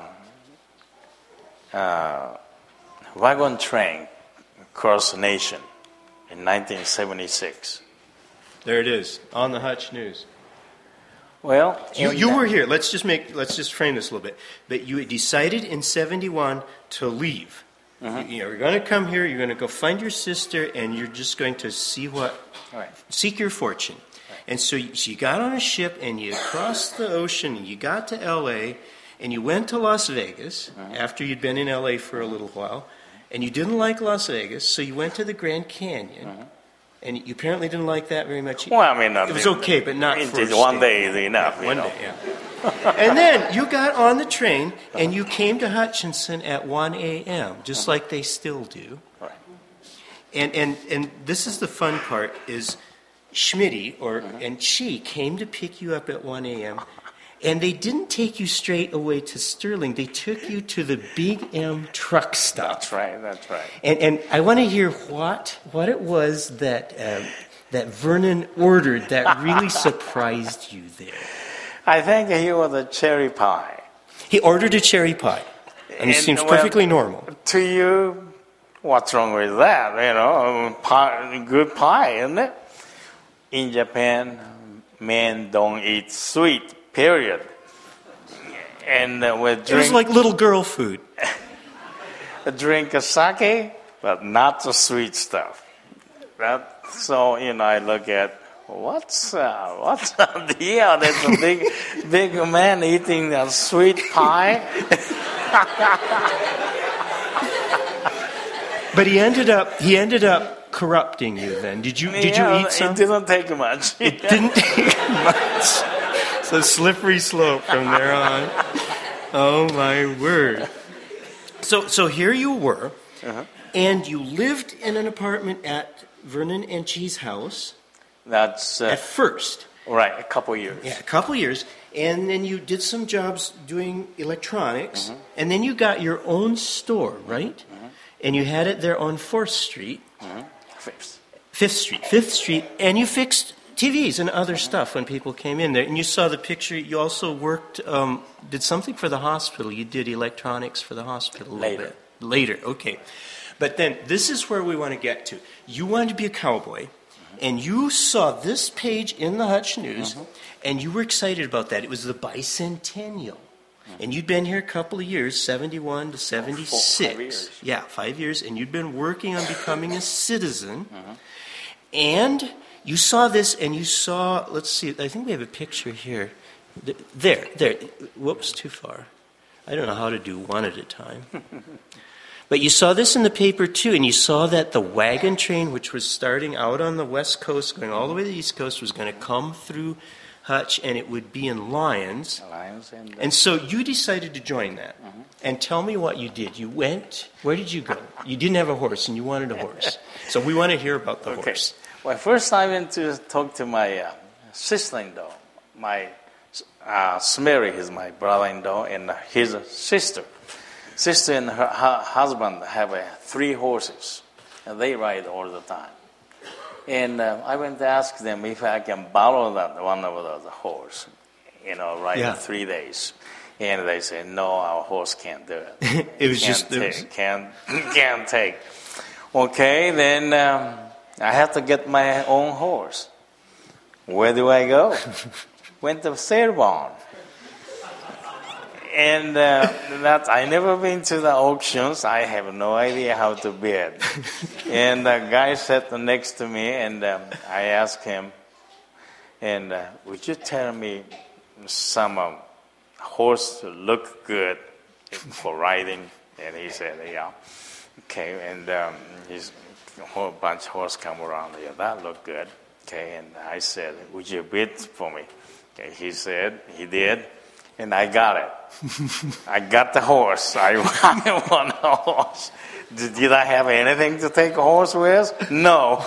uh, wagon train across the nation in nineteen seventy-six. There it is on the Hutch News. Well, You, in you that- were here. Let's just make. Let's just frame this a little bit. But you decided in seventy-one to leave. Mm-hmm. You, you're going to come here. You're going to go find your sister, and you're just going to see what, Right. seek your fortune. And so you, so you got on a ship, and you crossed the ocean, and you got to L A, and you went to Las Vegas Mm-hmm. after you'd been in L A for a little while, and you didn't like Las Vegas, so you went to the Grand Canyon, and you apparently didn't like that very much. Mm-hmm. Well, I mean, not it was the- okay, but not it for a is one stay. day is enough. you One know. day, yeah. And then you got on the train and you came to Hutchinson at one a.m., just like they still do. Right. And and and this is the fun part: is Schmitty or Mm-hmm. and she came to pick you up at one a.m. And they didn't take you straight away to Sterling. They took you to the Big M truck stop. That's right. That's right. And and I want to hear what what it was that um, that Vernon ordered that really surprised you there. I think he was a cherry pie. He ordered a cherry pie, and it And, seems well, perfectly normal. To you, what's wrong with that? You know, pie, good pie, isn't it? In Japan, men don't eat sweet. Period. And uh, we It was drink like little girl food. drink a sake, but not the sweet stuff. That, so you know, I look at what's uh, what's the deal? There's a big big man eating a sweet pie. But he ended up he ended up corrupting you. Then did you did Yeah, you eat some? It didn't take much. It didn't take much. It's a slippery slope from there on. Oh my word! So so here you were, Uh-huh. and you lived in an apartment at Vernon and Chee's house That's uh, at first. right. A couple years. Yeah, a couple years, and then you did some jobs doing electronics, and then you got your own store, right? And you had it there on Fourth Street, Fifth. Fifth Street, Fifth Street, and you fixed T Vs and other stuff when people came in there. And you saw the picture. You also worked, um, did something for the hospital. You did electronics for the hospital a little Later. bit. Later, okay. But then this is where we want to get to. You wanted to be a cowboy, and you saw this page in the Hutch News, mm-hmm. and you were excited about that. It was the bicentennial. Mm-hmm. And you'd been here a couple of years, seventy-one to seventy-six. Oh, five years. Yeah, five years, and you'd been working on becoming a citizen. Mm-hmm. And you saw this, and you saw, let's see, I think we have a picture here. There, there. Whoops, too far. I don't know how to do one at a time. But you saw this in the paper too, and you saw that the wagon train, which was starting out on the west coast, going all the way to the east coast, was going to come through Hutch, and it would be in Lyons. Lyons and, and so you decided to join that. Mm-hmm. And tell me what you did. You went, where did you go? You didn't have a horse, and you wanted a horse. So we want to hear about the okay. horse. Well, first I went to talk to my uh, sister-in-law. My uh, Smary is my brother-in-law, and his sister. Sister and her, her husband have uh, three horses, and they ride all the time. And uh, I went to ask them if I can borrow that one of those horse, you know, ride yeah. three days. And they said, no, our horse can't do it. It was can't just take, was... can't can't take. Okay, then um, I have to get my own horse. Where do I go? Went to Fairborn. And uh, that I never been to the auctions. I have no idea how to bid. And the guy sat next to me, and um, I asked him, and uh, would you tell me some um, horse to look good for riding? And he said, yeah. Okay, and um, he's a whole bunch of horse come around here. That looked good. Okay, and I said, would you bid for me? Okay, he said, he did. And I got it. I got the horse. I won a horse. Did, did I have anything to take a horse with? No.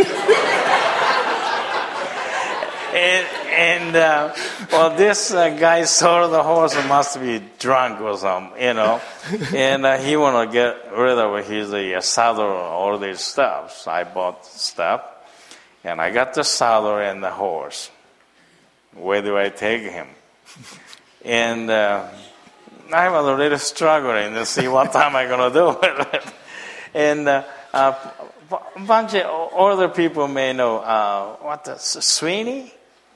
and and uh, well, this uh, guy saw the horse must be drunk or something, you know. And uh, he want to get rid of his uh, saddle and all this stuff. So I bought stuff. And I got the saddle and the horse. Where do I take him? And uh, I was a little struggling to see what am I going to do with it. And uh, uh, a bunch of other people may know, uh, what, the, Sweeney?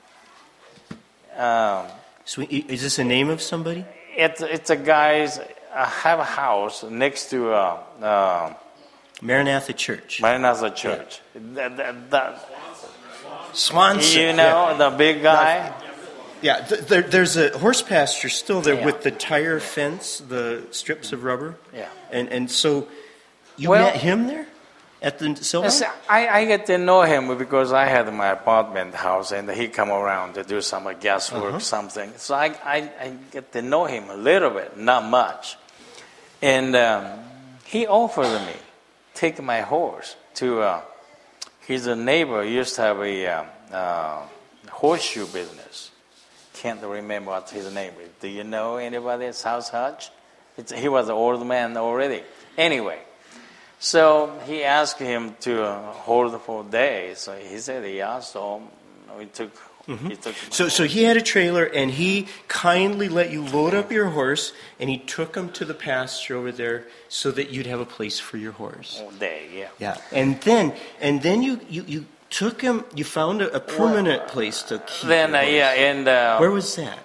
Um, Is this a name of somebody? It, it's a guy's, uh, have a house next to uh, uh, Maranatha Church. Maranatha Church. Yeah. The, the, the, Swanson. You know, yeah. the big guy? No. Yeah, th- there, there's a horse pasture still there yeah. with the tire fence, the strips of rubber. Yeah. And and so you well, met him there at the Silver? I, I get to know him because I had my apartment house and he come around to do some gas work, uh-huh. something. So I, I, I get to know him a little bit, not much. And um, he offered me take my horse to uh, his neighbor used to have a uh, uh, horseshoe business. Can't remember what his name is. Do you know anybody at South Hutch? It's, he was an old man already. Anyway, so he asked him to uh, hold for days. So he said, yeah, so we took... Mm-hmm. He took so so he had a trailer, and he kindly let you load up your horse, and he took him to the pasture over there so that you'd have a place for your horse. All day, yeah. Yeah, and then and then you... you, you took him, you found a, a permanent well, place to keep Then, uh, yeah, and... Uh, where was that?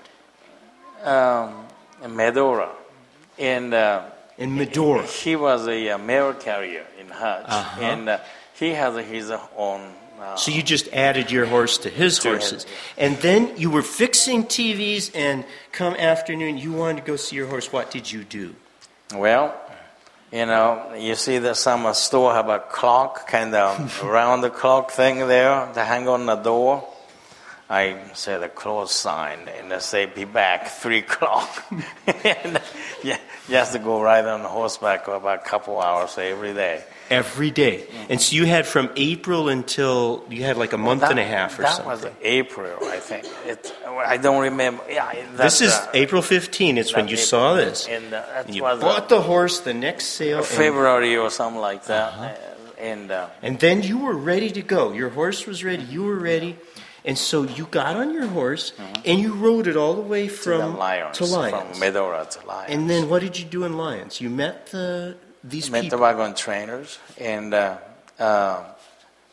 Um, in Medora. And, uh, in Medora. He, he was a uh, mail carrier in Hutch. Uh-huh. And uh, he has his own... Uh, so you just added your horse to his to horses. His, yeah. And then you were fixing T Vs, and come afternoon, you wanted to go see your horse. What did you do? Well... You know, you see that some store have a clock, kind of around the clock thing there to hang on the door. I said a close sign, and they say be back three o'clock. and yeah, you have to go ride on horseback for about a couple hours every day. Every day. Mm-hmm. And so you had from April until, you had like a month well, that, and a half or that something. That was April, I think. It, I don't remember. Yeah, this is uh, April fifteenth. It's when you April, saw this. And, uh, and you was bought the horse the next sale. February and, or something like that. Uh-huh. And, uh, and then you were ready to go. Your horse was ready. You were ready. And so you got on your horse, mm-hmm. and you rode it all the way from to, Lyons, to Lyons. From Medora to Lyons. And then what did you do in Lyons? You met the these met people. Met the wagon trainers, and uh, uh,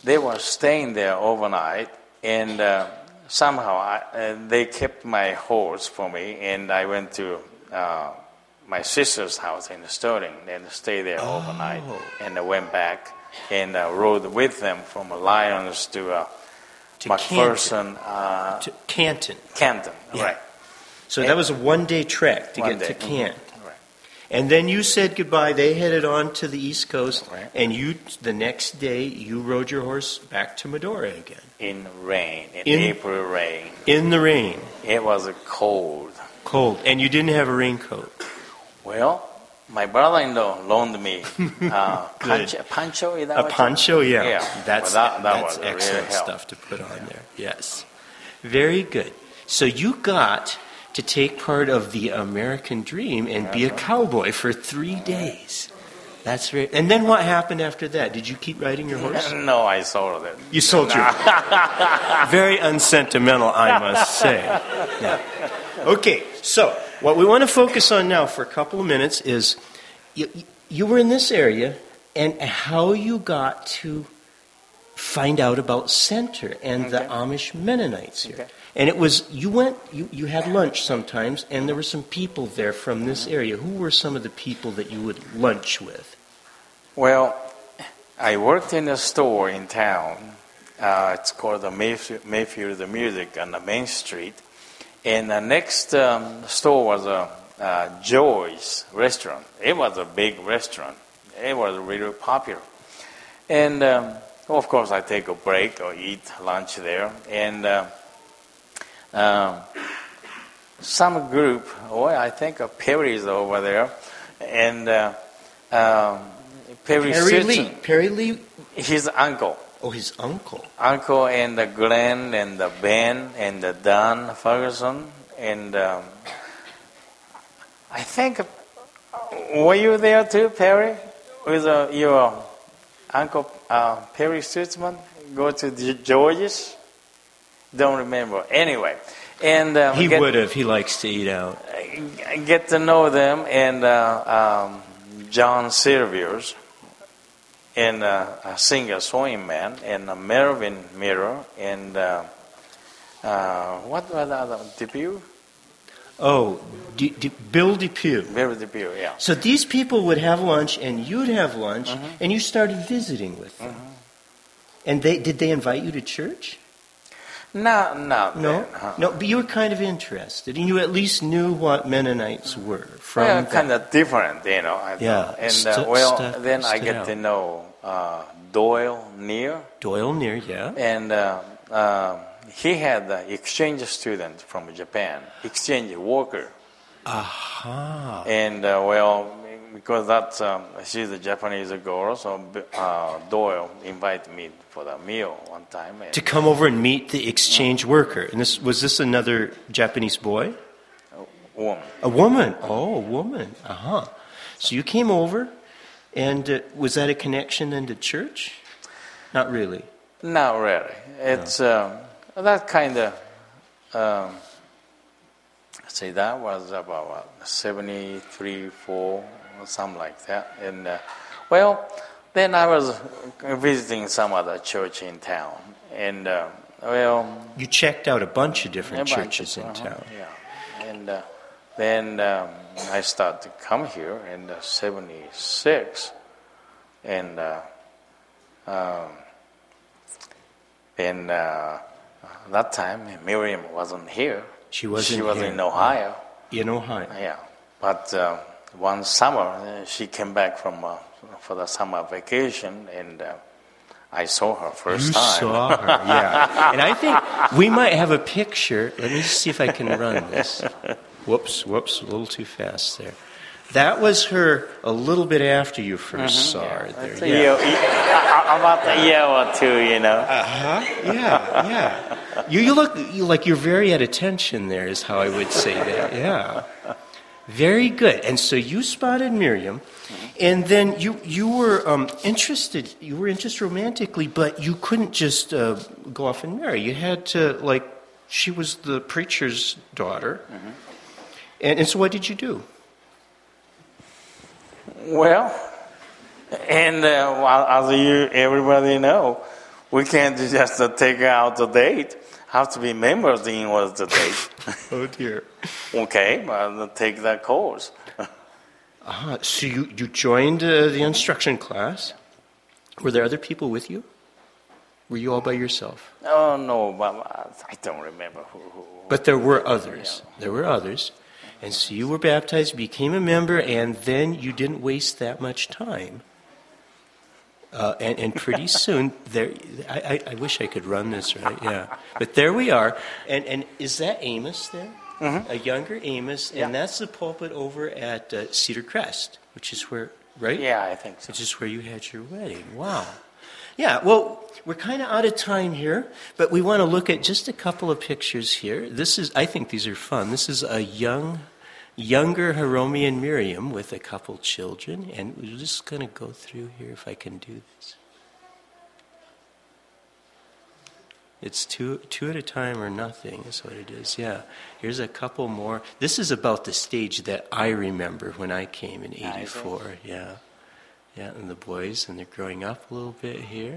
they were staying there overnight, and uh, somehow I, uh, they kept my horse for me, and I went to uh, my sister's house in Sterling and stayed there Oh. overnight, and I went back and uh, rode with them from Lyons to, uh, To McPherson, uh, To Canton. Canton, Yeah. right. So that was a one-day trek to One get to day. Mhm. Canton. Right. And then you said goodbye. They headed on to the East Coast, Right. and you the next day you rode your horse back to Medora again In rain, in, In- April rain. in the rain, It was cold. cold, and you didn't have a raincoat. Well, my brother-in-law loaned me uh, Good. poncho, poncho. Is that A what you- poncho, yeah, Yeah. that's Well, that- that that's was a real excellent help. stuff to put on there. Yes, very good. So you got to take part of the American dream and be a cowboy for three days. That's very. And then what happened after that? Did you keep riding your horse? No, I sold it. You sold your. Very unsentimental, I must say. Yeah. Okay, so what we want to focus on now for a couple of minutes is you, you were in this area and how you got to find out about Center and the Okay. Amish Mennonites here. Okay. And it was, you went, you, you had lunch sometimes, and there were some people there from this area. Who were some of the people that you would lunch with? Well, I worked in a store in town. Uh, it's called the Mayfield, Mayfield Music on the Main Street. And the next um, store was a uh, Joy's restaurant. It was a big restaurant. It was really popular. And um, of course, I take a break or eat lunch there. And uh, um, some group, oh, I think uh, Perry's over there, and uh, um, Perry, Perry Stetson, Lee. Perry Lee, his uncle. oh, his uncle. Uncle and the Glenn and the Ben and the Don Ferguson and um, I think were you there too, Perry, with uh, your uncle uh, Perry Stutzman? Go to the George's? Don't remember. Anyway, and um, He get, would have. He likes to eat out. get to know them and uh, um, John Silviers. And uh, a singer, sewing man, and uh, Melvin Mirror, and uh, uh, what was the other? Depew? Oh, D- D- Bill Depew. Very Depew, yeah. So these people would have lunch, and you'd have lunch, Mm-hmm. and you started visiting with them. And they did they invite you to church? No, no, No, then, huh? no. But you were kind of interested, and you at least knew what Mennonites were from. Well, that. kind of different, you know. I Yeah, thought. And uh, stu- well, stu- then I stood get out. to know uh, Doyle Near, Doyle Near, yeah. and uh, um he had an exchange student from Japan, exchange worker. Aha. And uh, well, because that's um, she's a Japanese girl, so uh, Doyle invited me for the meal one time. And To come over and meet the exchange worker, and this was this another Japanese boy, woman. a woman. Oh, a woman. Uh huh. So you came over, and uh, was that a connection then to church? Not really. Not really. It's um, that kind of. Um, say that was about what, seventy-three, four, or something like that. And uh, well, then I was visiting some other church in town, and uh, well, You checked out a bunch of different a bunch churches of- in uh-huh, town. Yeah, and uh, then um, I started to come here in uh, seventy-six, and uh, um, and uh, that time Miriam wasn't here. She wasn't She was here. in Ohio. In Ohio. Yeah, but uh, one summer uh, she came back from uh, for the summer vacation, and uh, I saw her first You time. saw her, yeah. And I think we might have a picture. Let me see if I can run this. Whoops, whoops, a little too fast there. That was her a little bit after you 1st saw her there. It's a Yeah. year, uh, about a year or two, you know. Uh-huh. Yeah, yeah. You, you look you, like you're very at attention there, is how I would say that. Yeah. Very good. And so you spotted Miriam, and then you you were um, interested. You were interested romantically, but you couldn't just uh, go off and marry. You had to, like, she was the preacher's daughter. And, and so what did you do? Well, and uh, well, as you everybody know, We can't just uh, take out the date. Have to be members in order to date. Oh dear. Okay, well, take that course. Ah, so you, you joined uh, the instruction class. Were there other people with you? Were you all by yourself? Oh, no, but I don't remember who. who But there were others. Yeah. There were others. And so you were baptized, became a member, and then you didn't waste that much time. Uh, and, and pretty soon, there. I, I, I wish I could run this right, yeah. But there we are. And, and is that Amos there? Mm-hmm. A younger Amos, Yeah. and that's the pulpit over at uh, Cedar Crest, which is where, right? Yeah, I think so. Which is where you had your wedding. Wow. Yeah, well, we're kind of out of time here, but we want to look at just a couple of pictures here. This is, I think these are fun. This is a young, younger Hiromi and Miriam with a couple children, and we're just going to go through here if I can do this. It's two two at a time or nothing is what it is, yeah. Here's a couple more. This is about the stage that I remember when I came in eighty-four, yeah. Yeah, and the boys, and they're growing up a little bit here.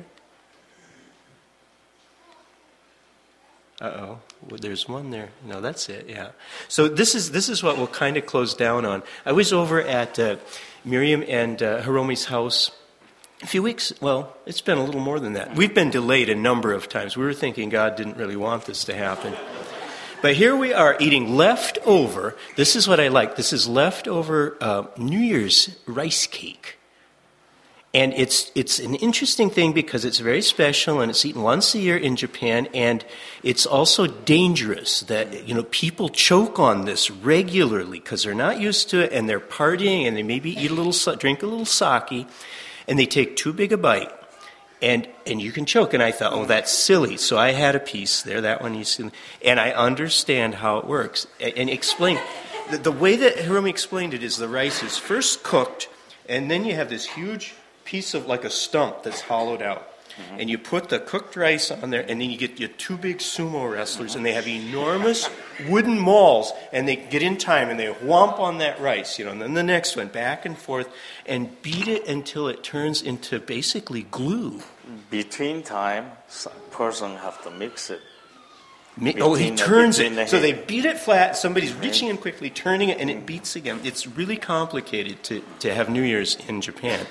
Uh-oh, well, there's one there. No, that's it, yeah. So this is this is what we'll kind of close down on. I was over at uh, Miriam and uh, Hiromi's house a few weeks, well, it's been a little more than that. We've been delayed a number of times. We were thinking God didn't really want this to happen. But here we are eating leftover. This is what I like. This is leftover uh, New Year's rice cake. And it's it's an interesting thing because it's very special and it's eaten once a year in Japan, and it's also dangerous that, you know, people choke on this regularly because they're not used to it and they're partying and they maybe eat a little, drink a little sake, and they take too big a bite and and you can choke. And I thought, oh, that's silly. So I had a piece there, that one you see, and I understand how it works. And, and explain, the, the way that Hiromi explained it is the rice is first cooked, and then you have this huge piece of like a stump that's hollowed out. Mm-hmm. And you put the cooked rice on there, and then you get your two big sumo wrestlers, mm-hmm. and they have enormous wooden mauls, and they get in time, and they whomp on that rice, you know, and then the next one, back and forth, and beat it until it turns into basically glue. Between time, some person have to mix it. Mi- oh, he turns the, it. So they beat it flat, somebody's reaching in quickly, turning it, and it beats again. It's really complicated to, to have New Year's in Japan.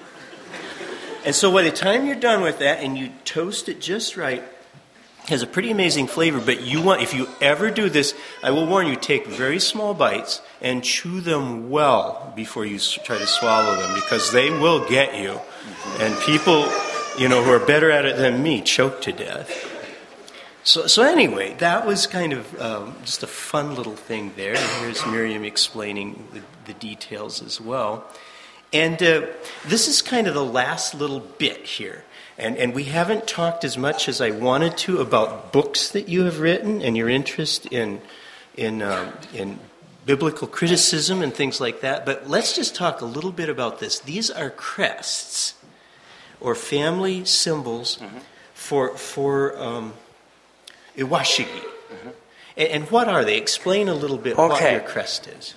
And so by the time you're done with that and you toast it just right, it has a pretty amazing flavor. But you want, if you ever do this, I will warn you, take very small bites and chew them well before you try to swallow them, because they will get you. And people, you know, who are better at it than me choke to death. So, so anyway, that was kind of um, just a fun little thing there. And here's Miriam explaining the, the details as well. And uh, this is kind of the last little bit here. And, and we haven't talked as much as I wanted to about books that you have written and your interest in, in, um, in biblical criticism and things like that. But let's just talk a little bit about this. These are crests, or family symbols, mm-hmm. for, for um, iwashigi. Mm-hmm. And, and what are they? Explain a little bit okay. what your crest is.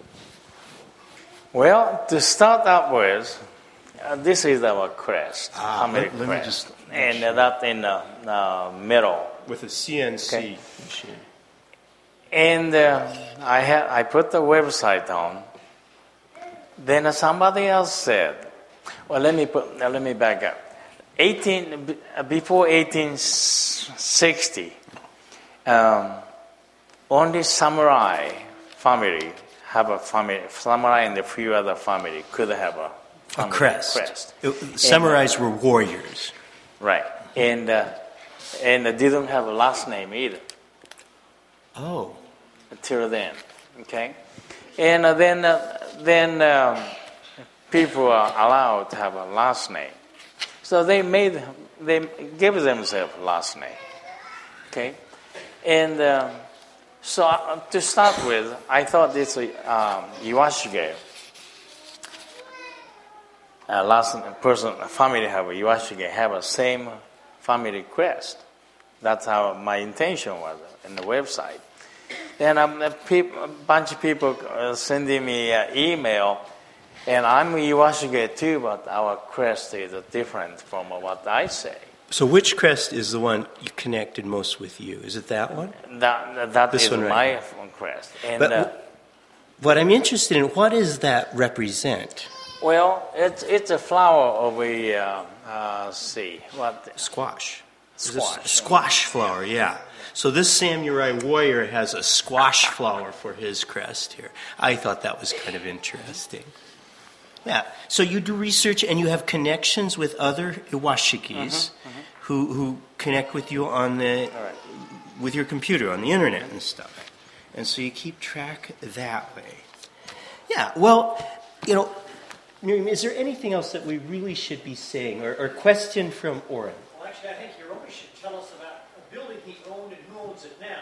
Well, to start up with, uh, this is our crest, ah, family let, let crest, me just and sure. uh, that in the uh, middle with a C N C okay. machine. And uh, I had I put the website on. Then uh, somebody else said, "Well, let me put uh, let me back up. eighteen before eighteen sixty, um, only samurai family." Have a family, samurai and a few other family could have a, a crest. crest. It, samurais and, uh, were warriors. Right. And uh, and uh, didn't have a last name either. Oh. Until then. Okay. And uh, then uh, then um, people are allowed to have a last name. So they made, they gave themselves a last name. Okay. And... Um, So uh, to start with, I thought this um, Iwashige, uh, last person, family have Iwashige have a same family crest. That's how my intention was in the website. Then um, a, peop- a bunch of people uh, sending me an email, and I'm Iwashige too, but our crest is different from what I say. So which crest is the one you connected most with you? Is it that one? That, that This is one right my here. crest. And, But uh, what I'm interested in, what does that represent? well, it's, it's a flower of a, uh, uh, let's see, what? Squash. Is this- Squash. Squash flower, yeah. So this samurai warrior has a squash flower for his crest here. I thought that was kind of interesting. Yeah. So you do research and you have connections with other Iwashikis Mm-hmm, who who connect with you on the All right. with your computer on the internet and stuff. And so you keep track that way. Yeah. Well, you know, Miriam, is there anything else that we really should be saying, or, or question from Oren? Well, actually, I think Hiromi should tell us about a building he owned and who owns it now.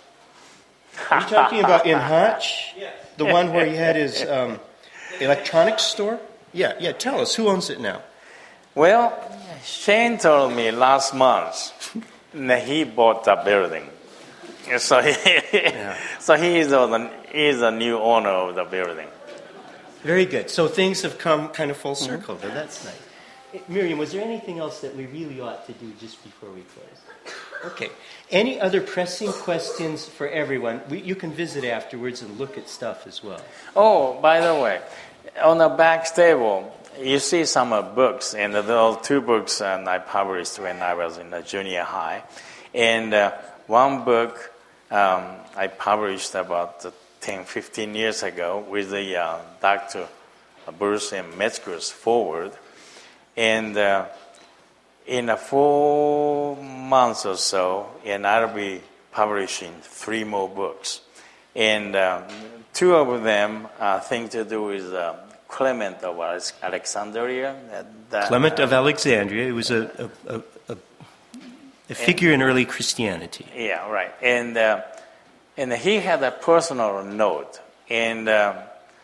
Are you talking about in Hutch? Yes. The one where he had his um, electronics store? Yeah, yeah. Tell us, who owns it now? Well, Shane told me last month that he bought the building. So he, so he is the, he is the new owner of the building. Very good. So things have come kind of full circle, but that's nice. Eh, Miriam, was there anything else that we really ought to do just before we close? Okay. Any other pressing questions for everyone? We, you can visit afterwards and look at stuff as well. Oh, by the way, on the back table, you see some uh, books, and those two books um, I published when I was in the junior high. And uh, one book um, I published about uh, ten, fifteen years ago with the uh, Doctor Bruce M. Metzger's forward. And uh, in uh, four months or so, and I'll be publishing three more books. And um, two of them uh, thing to do with uh, Clement of Alexandria. That, that, Clement uh, of Alexandria, he was a, a, a, a, a figure in early Christianity. Yeah, right. And uh, and he had a personal note, and um,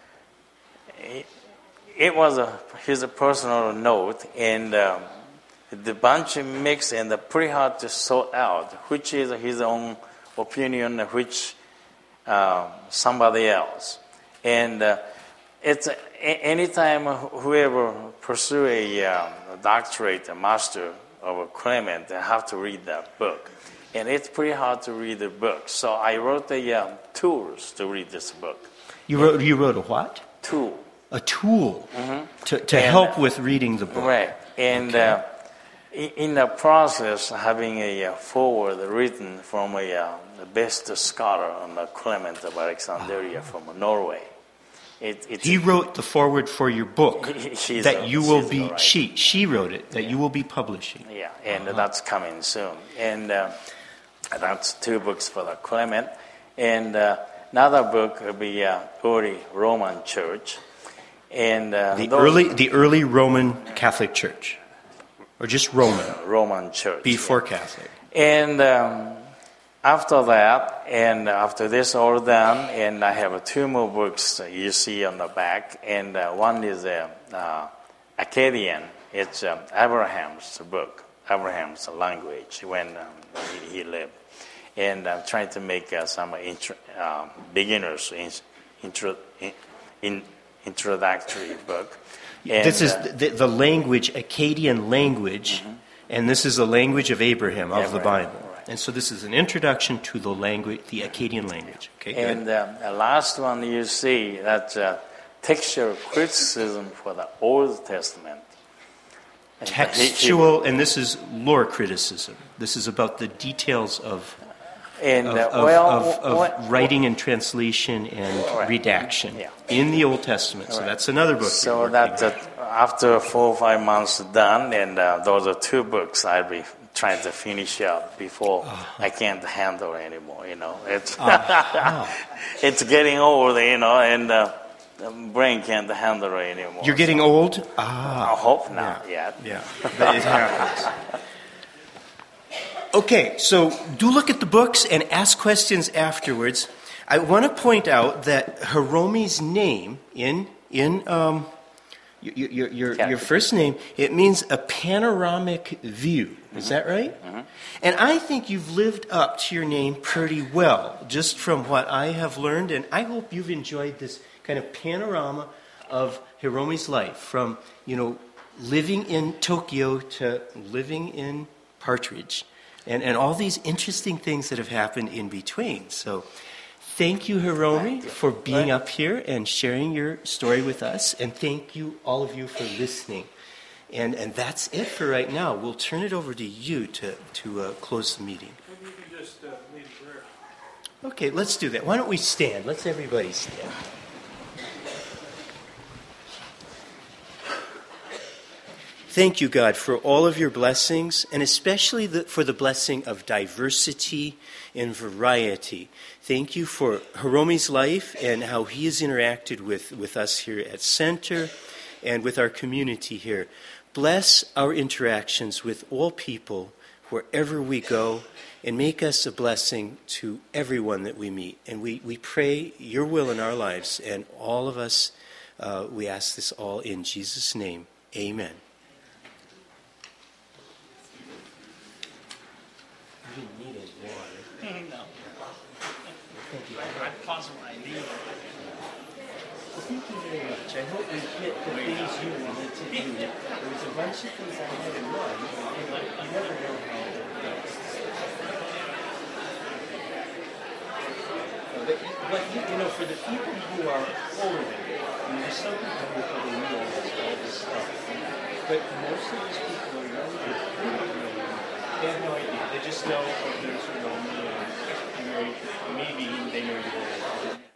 it, it was a, his personal note, and um, the bunch mixed and pretty hard to sort out, which is his own opinion, which um, somebody else. And uh, it's a, anytime whoever pursue a, um, a doctorate, a master of a Clement, they have to read that book. And it's pretty hard to read the book. So I wrote the um, tools to read this book. You wrote, you wrote a what? Tool. A tool to, to And- help with reading the book. Right. And Okay. uh, i- in the process, having a uh, forward written from a uh, the best scholar on the Clement of Alexandria from Norway. It, it's He wrote the foreword for your book She's that a- you will she's be, the right- she, she wrote it, that you will be publishing. Yeah, and Uh-huh. that's coming soon. And uh, that's two books for the Clement. And uh, another book will be uh, Early Roman Church. And uh, The those- early, the early Roman Catholic Church, or just Roman, Roman Church. before Catholic. And um, after that, and after this all done, and I have uh, two more books that you see on the back. And uh, one is uh, uh, Akkadian. It's um, Abraham's book, Abraham's language when um, he, he lived. And I'm trying to make uh, some intro, um, beginners in, intro, in, in introductory book. And, This is uh, the, the language, Akkadian language, and this is the language of Abraham, of the Abraham, Bible. right. And so this is an introduction to the language, the Akkadian language. Okay, good. And uh, the last one you see, that's uh, textual criticism for the Old Testament. And the He- Textual, and this is lore criticism. This is about the details of, and of, uh, of, well, of, of what- writing and translation and Right. redaction Yeah. in the Old Testament. So Right. that's another book. So you're that working uh, after four or five months done, and uh, those are two books I'll be trying to finish up before Uh-huh. I can't handle anymore. You know, it's Uh-huh. it's getting old, you know, and uh, the brain can't handle it anymore. You're getting old? I Ah. hope not yet. Yeah, but it happens. Okay, so do look at the books and ask questions afterwards. I want to point out that Hiromi's name in in um, your, your, your, your first name, it means a panoramic view. Is that right? And I think you've lived up to your name pretty well, just from what I have learned. And I hope you've enjoyed this kind of panorama of Hiromi's life, from, you know, living in Tokyo to living in Partridge, and, and all these interesting things that have happened in between. So thank you, Hiromi, for being up here and sharing your story with us, and thank you, all of you, for listening. And, and that's it for right now. We'll turn it over to you to, to uh, close the meeting. Maybe you can just uh, lead a prayer. Okay, let's do that. Why don't we stand? Let's everybody stand. Thank you, God, for all of your blessings, and especially the, for the blessing of diversity and variety. Thank you for Hiromi's life and how he has interacted with, with us here at Center and with our community here. Bless our interactions with all people wherever we go, and make us a blessing to everyone that we meet. And we, we pray your will in our lives, and all of us, uh, we ask this all in Jesus' name. Amen. You didn't need any water. No. I'd pause when I need it. Thank you very much. I hope we hit the things you wanted to do. There was a bunch of things I had in mind, but you never know how it goes. But, but you, you know, for the people who are older, I mean, there's some people who probably realize all this stuff. But most of these people are younger, they have no idea. They just know, oh, there's Hiromi, and maybe they know the